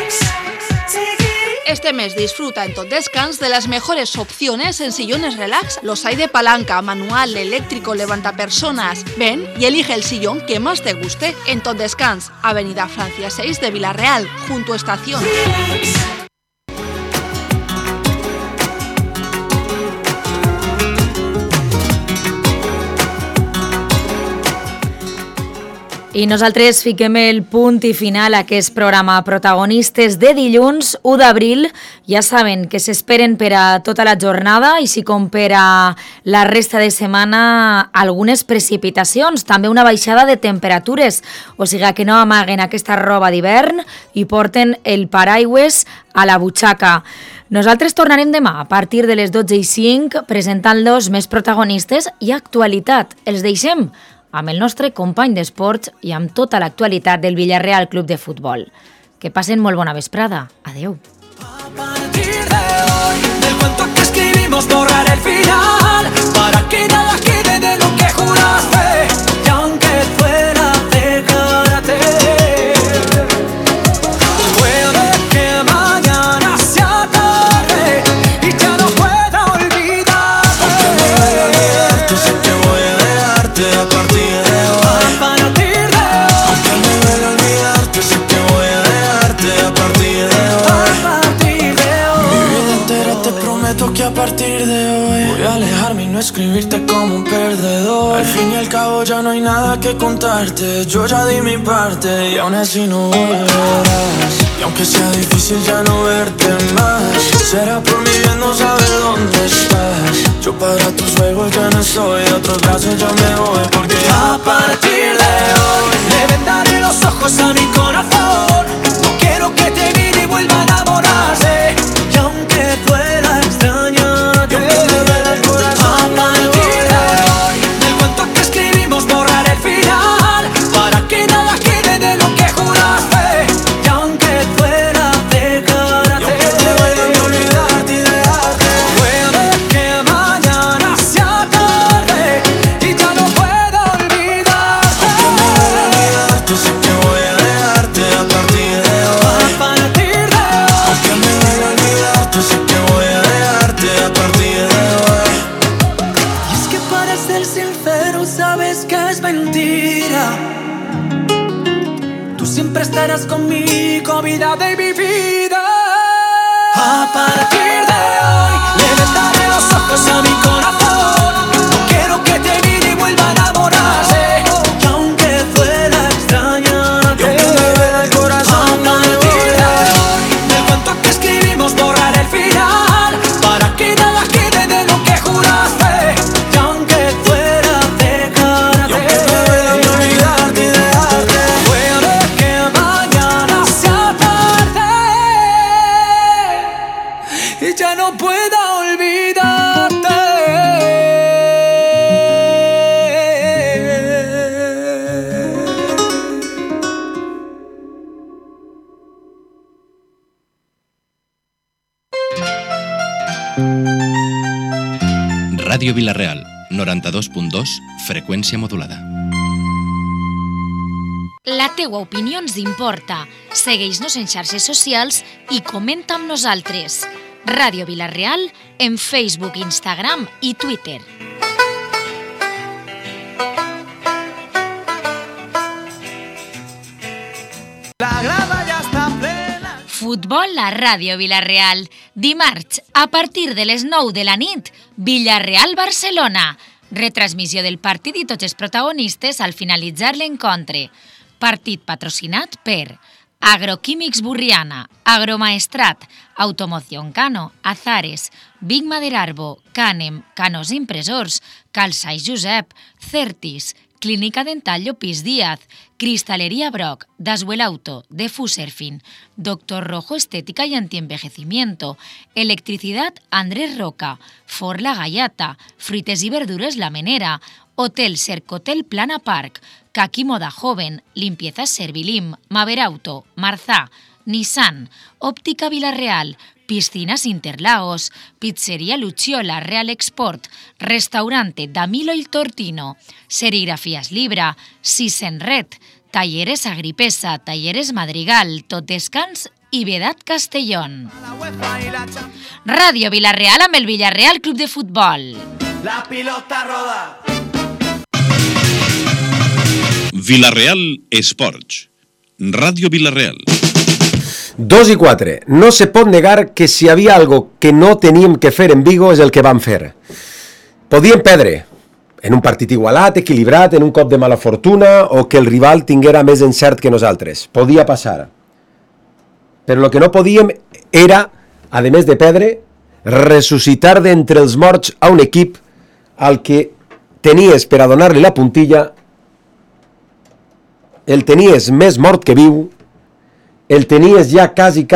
Este mes disfruta en Tot Descans de las mejores opciones en sillones relax. Los hay de palanca, manual, eléctrico, levantapersonas. Ven y elige el sillón que más te guste en Tot Descans, Avenida Francia 6 de Vila-real, junto a Estación. I nosaltres fiquem el punt i final a aquest programa Protagonistes de dilluns 1 d'abril. Ja saben que s'esperen per a tota la jornada i si com per a la resta de setmana algunes precipitacions, també una baixada de temperatures, o sigui que no amaguen aquesta roba d'hivern i porten el paraigües a la butxaca. Nosaltres tornarem demà a partir de les 12:05 presentant-los més protagonistes i actualitat. Els deixem amb el nostre company d'esports i amb tota l'actualitat del Villarreal Club de Futbol. Que passen molt bona vesprada. Adeu. A partir de hoy, del cuento que escribimos borrar el final, para que nada quede de lo que juraste, y aunque fuera de karate, puede que mañana sea tarde y ya no pueda olvidarte. Aunque me duele olvidarte, sé que voy a dejarte a partir de hoy. A partir de hoy, aunque me duele olvidarte, sé que voy a dejarte a partir de hoy. Mi vida entera te prometo que a partir de hoy voy a alejarme y no escribirte como un perdedor. Al fin y al cabo ya no hay nada que contarte, yo ya di mi parte y aún así no volverás. Y aunque sea difícil ya no verte más, será por mi bien no saber dónde estás. Yo para tus juegos ya no soy, de otros brazos yo me voy, porque a partir de hoy le vendaré los ojos a mi corazón. No quiero que te mire y vuelva a enamorarse, y aunque pueda extrañarte, y aunque me duele el corazón, a partir de hoy del cuento que escribimos borrar el final, para que nada quede de lo que juraste, y aunque fuera de karate, y aunque te vaya a olvidarte y dejarte, puede que mañana sea tarde y ya no pueda olvidarte. Aunque me duele olvidarte, sé que voy a dejarte a partir de hoy. A partir de hoy, aunque me duele olvidarte, sé que voy a dejarte a partir de hoy. Y es que para ser sincero sabes que es mentira, tú siempre estarás conmigo, vida de mi vida. A partir de hoy le vendaré los ojos a mi corazón. No quiero que te mire y vuelva a enamorarse, y aunque fuera extrañarte, y aunque me duele el corazón, a partir de hoy del cuento que escribimos borrar el final, para que nada quede de lo que juraste, y aunque fuera de karate, y aunque me duele olvidarte y dejarte, puede que mañana sea tarde y ya no pueda olvidarte. Ràdio Vila-real, 92.2, freqüència modulada. La teua opinió ens importa. Segueix-nos en xarxes socials i comenta amb nosaltres. Ràdio Vila-real en Facebook, Instagram i Twitter. La grada ja està plena. Futbol a Ràdio Vila-real. Dimarts, a partir de les 9 de la nit, Villarreal-Barcelona. Retransmissió del partit i tots els protagonistes al finalitzar l'encontre. Partit patrocinat per Agroquímics Burriana, Agromaestrat, Automoción Cano, Azares, Vic Maderarbo, Canem, Canos Impressors, Calçai Josep, Certis, Clínica Dental Llopis Díaz, Cristalería Broc, Daswell Auto, Defuserfin, Doctor Rojo Estética y Antienvejecimiento, Electricidad Andrés Roca, For La Gallata, Fruites y Verdures La Menera, Hotel Cercotel Plana Park, Kaki Moda Joven, Limpiezas Servilim, Maverauto, Marzá, Nissan, Óptica Vila-real, Piscinas Interlagos, Pizzería Luciola Real Export, Restaurante Damilo Il Tortino, Serigrafías Libra, Sisenred, Talleres Agripesa, Talleres Madrigal, Tot Descans i Vedat Castellón. Ràdio Vila-real amb el Villarreal Club de Futbol. La pilota roda. Vila-real Esports. Ràdio Vila-real. 2:04. No se pot negar que si hi havia algo que no teníem que fer en Vigo és el que vam fer. Podíem perdre, en un partit igualat, equilibrat, en un cop de mala fortuna, o que el rival tinguera més encert que nosaltres. Podia passar. Però el que no podíem era, a més de perdre, ressuscitar d'entre els morts a un equip al que tenies per a donar-li la puntilla, el tenies més mort que viu, el tenies ja quasi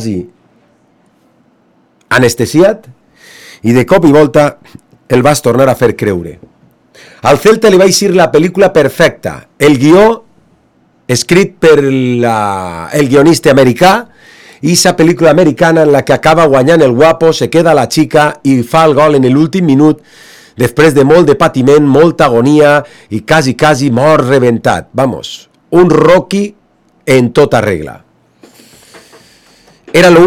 anestesiat, i de cop i volta el vas tornar a fer creure. Al Celta li va eixir la pel·lícula perfecta, el guió escrit per el guionista americà, i esa pel·lícula americana en la que acaba guanyant el guapo, se queda la xica i fa el gol en l'últim minut, després de molt de patiment, molta agonia i quasi mort reventat. Vamos, un Rocky en tota regla. Era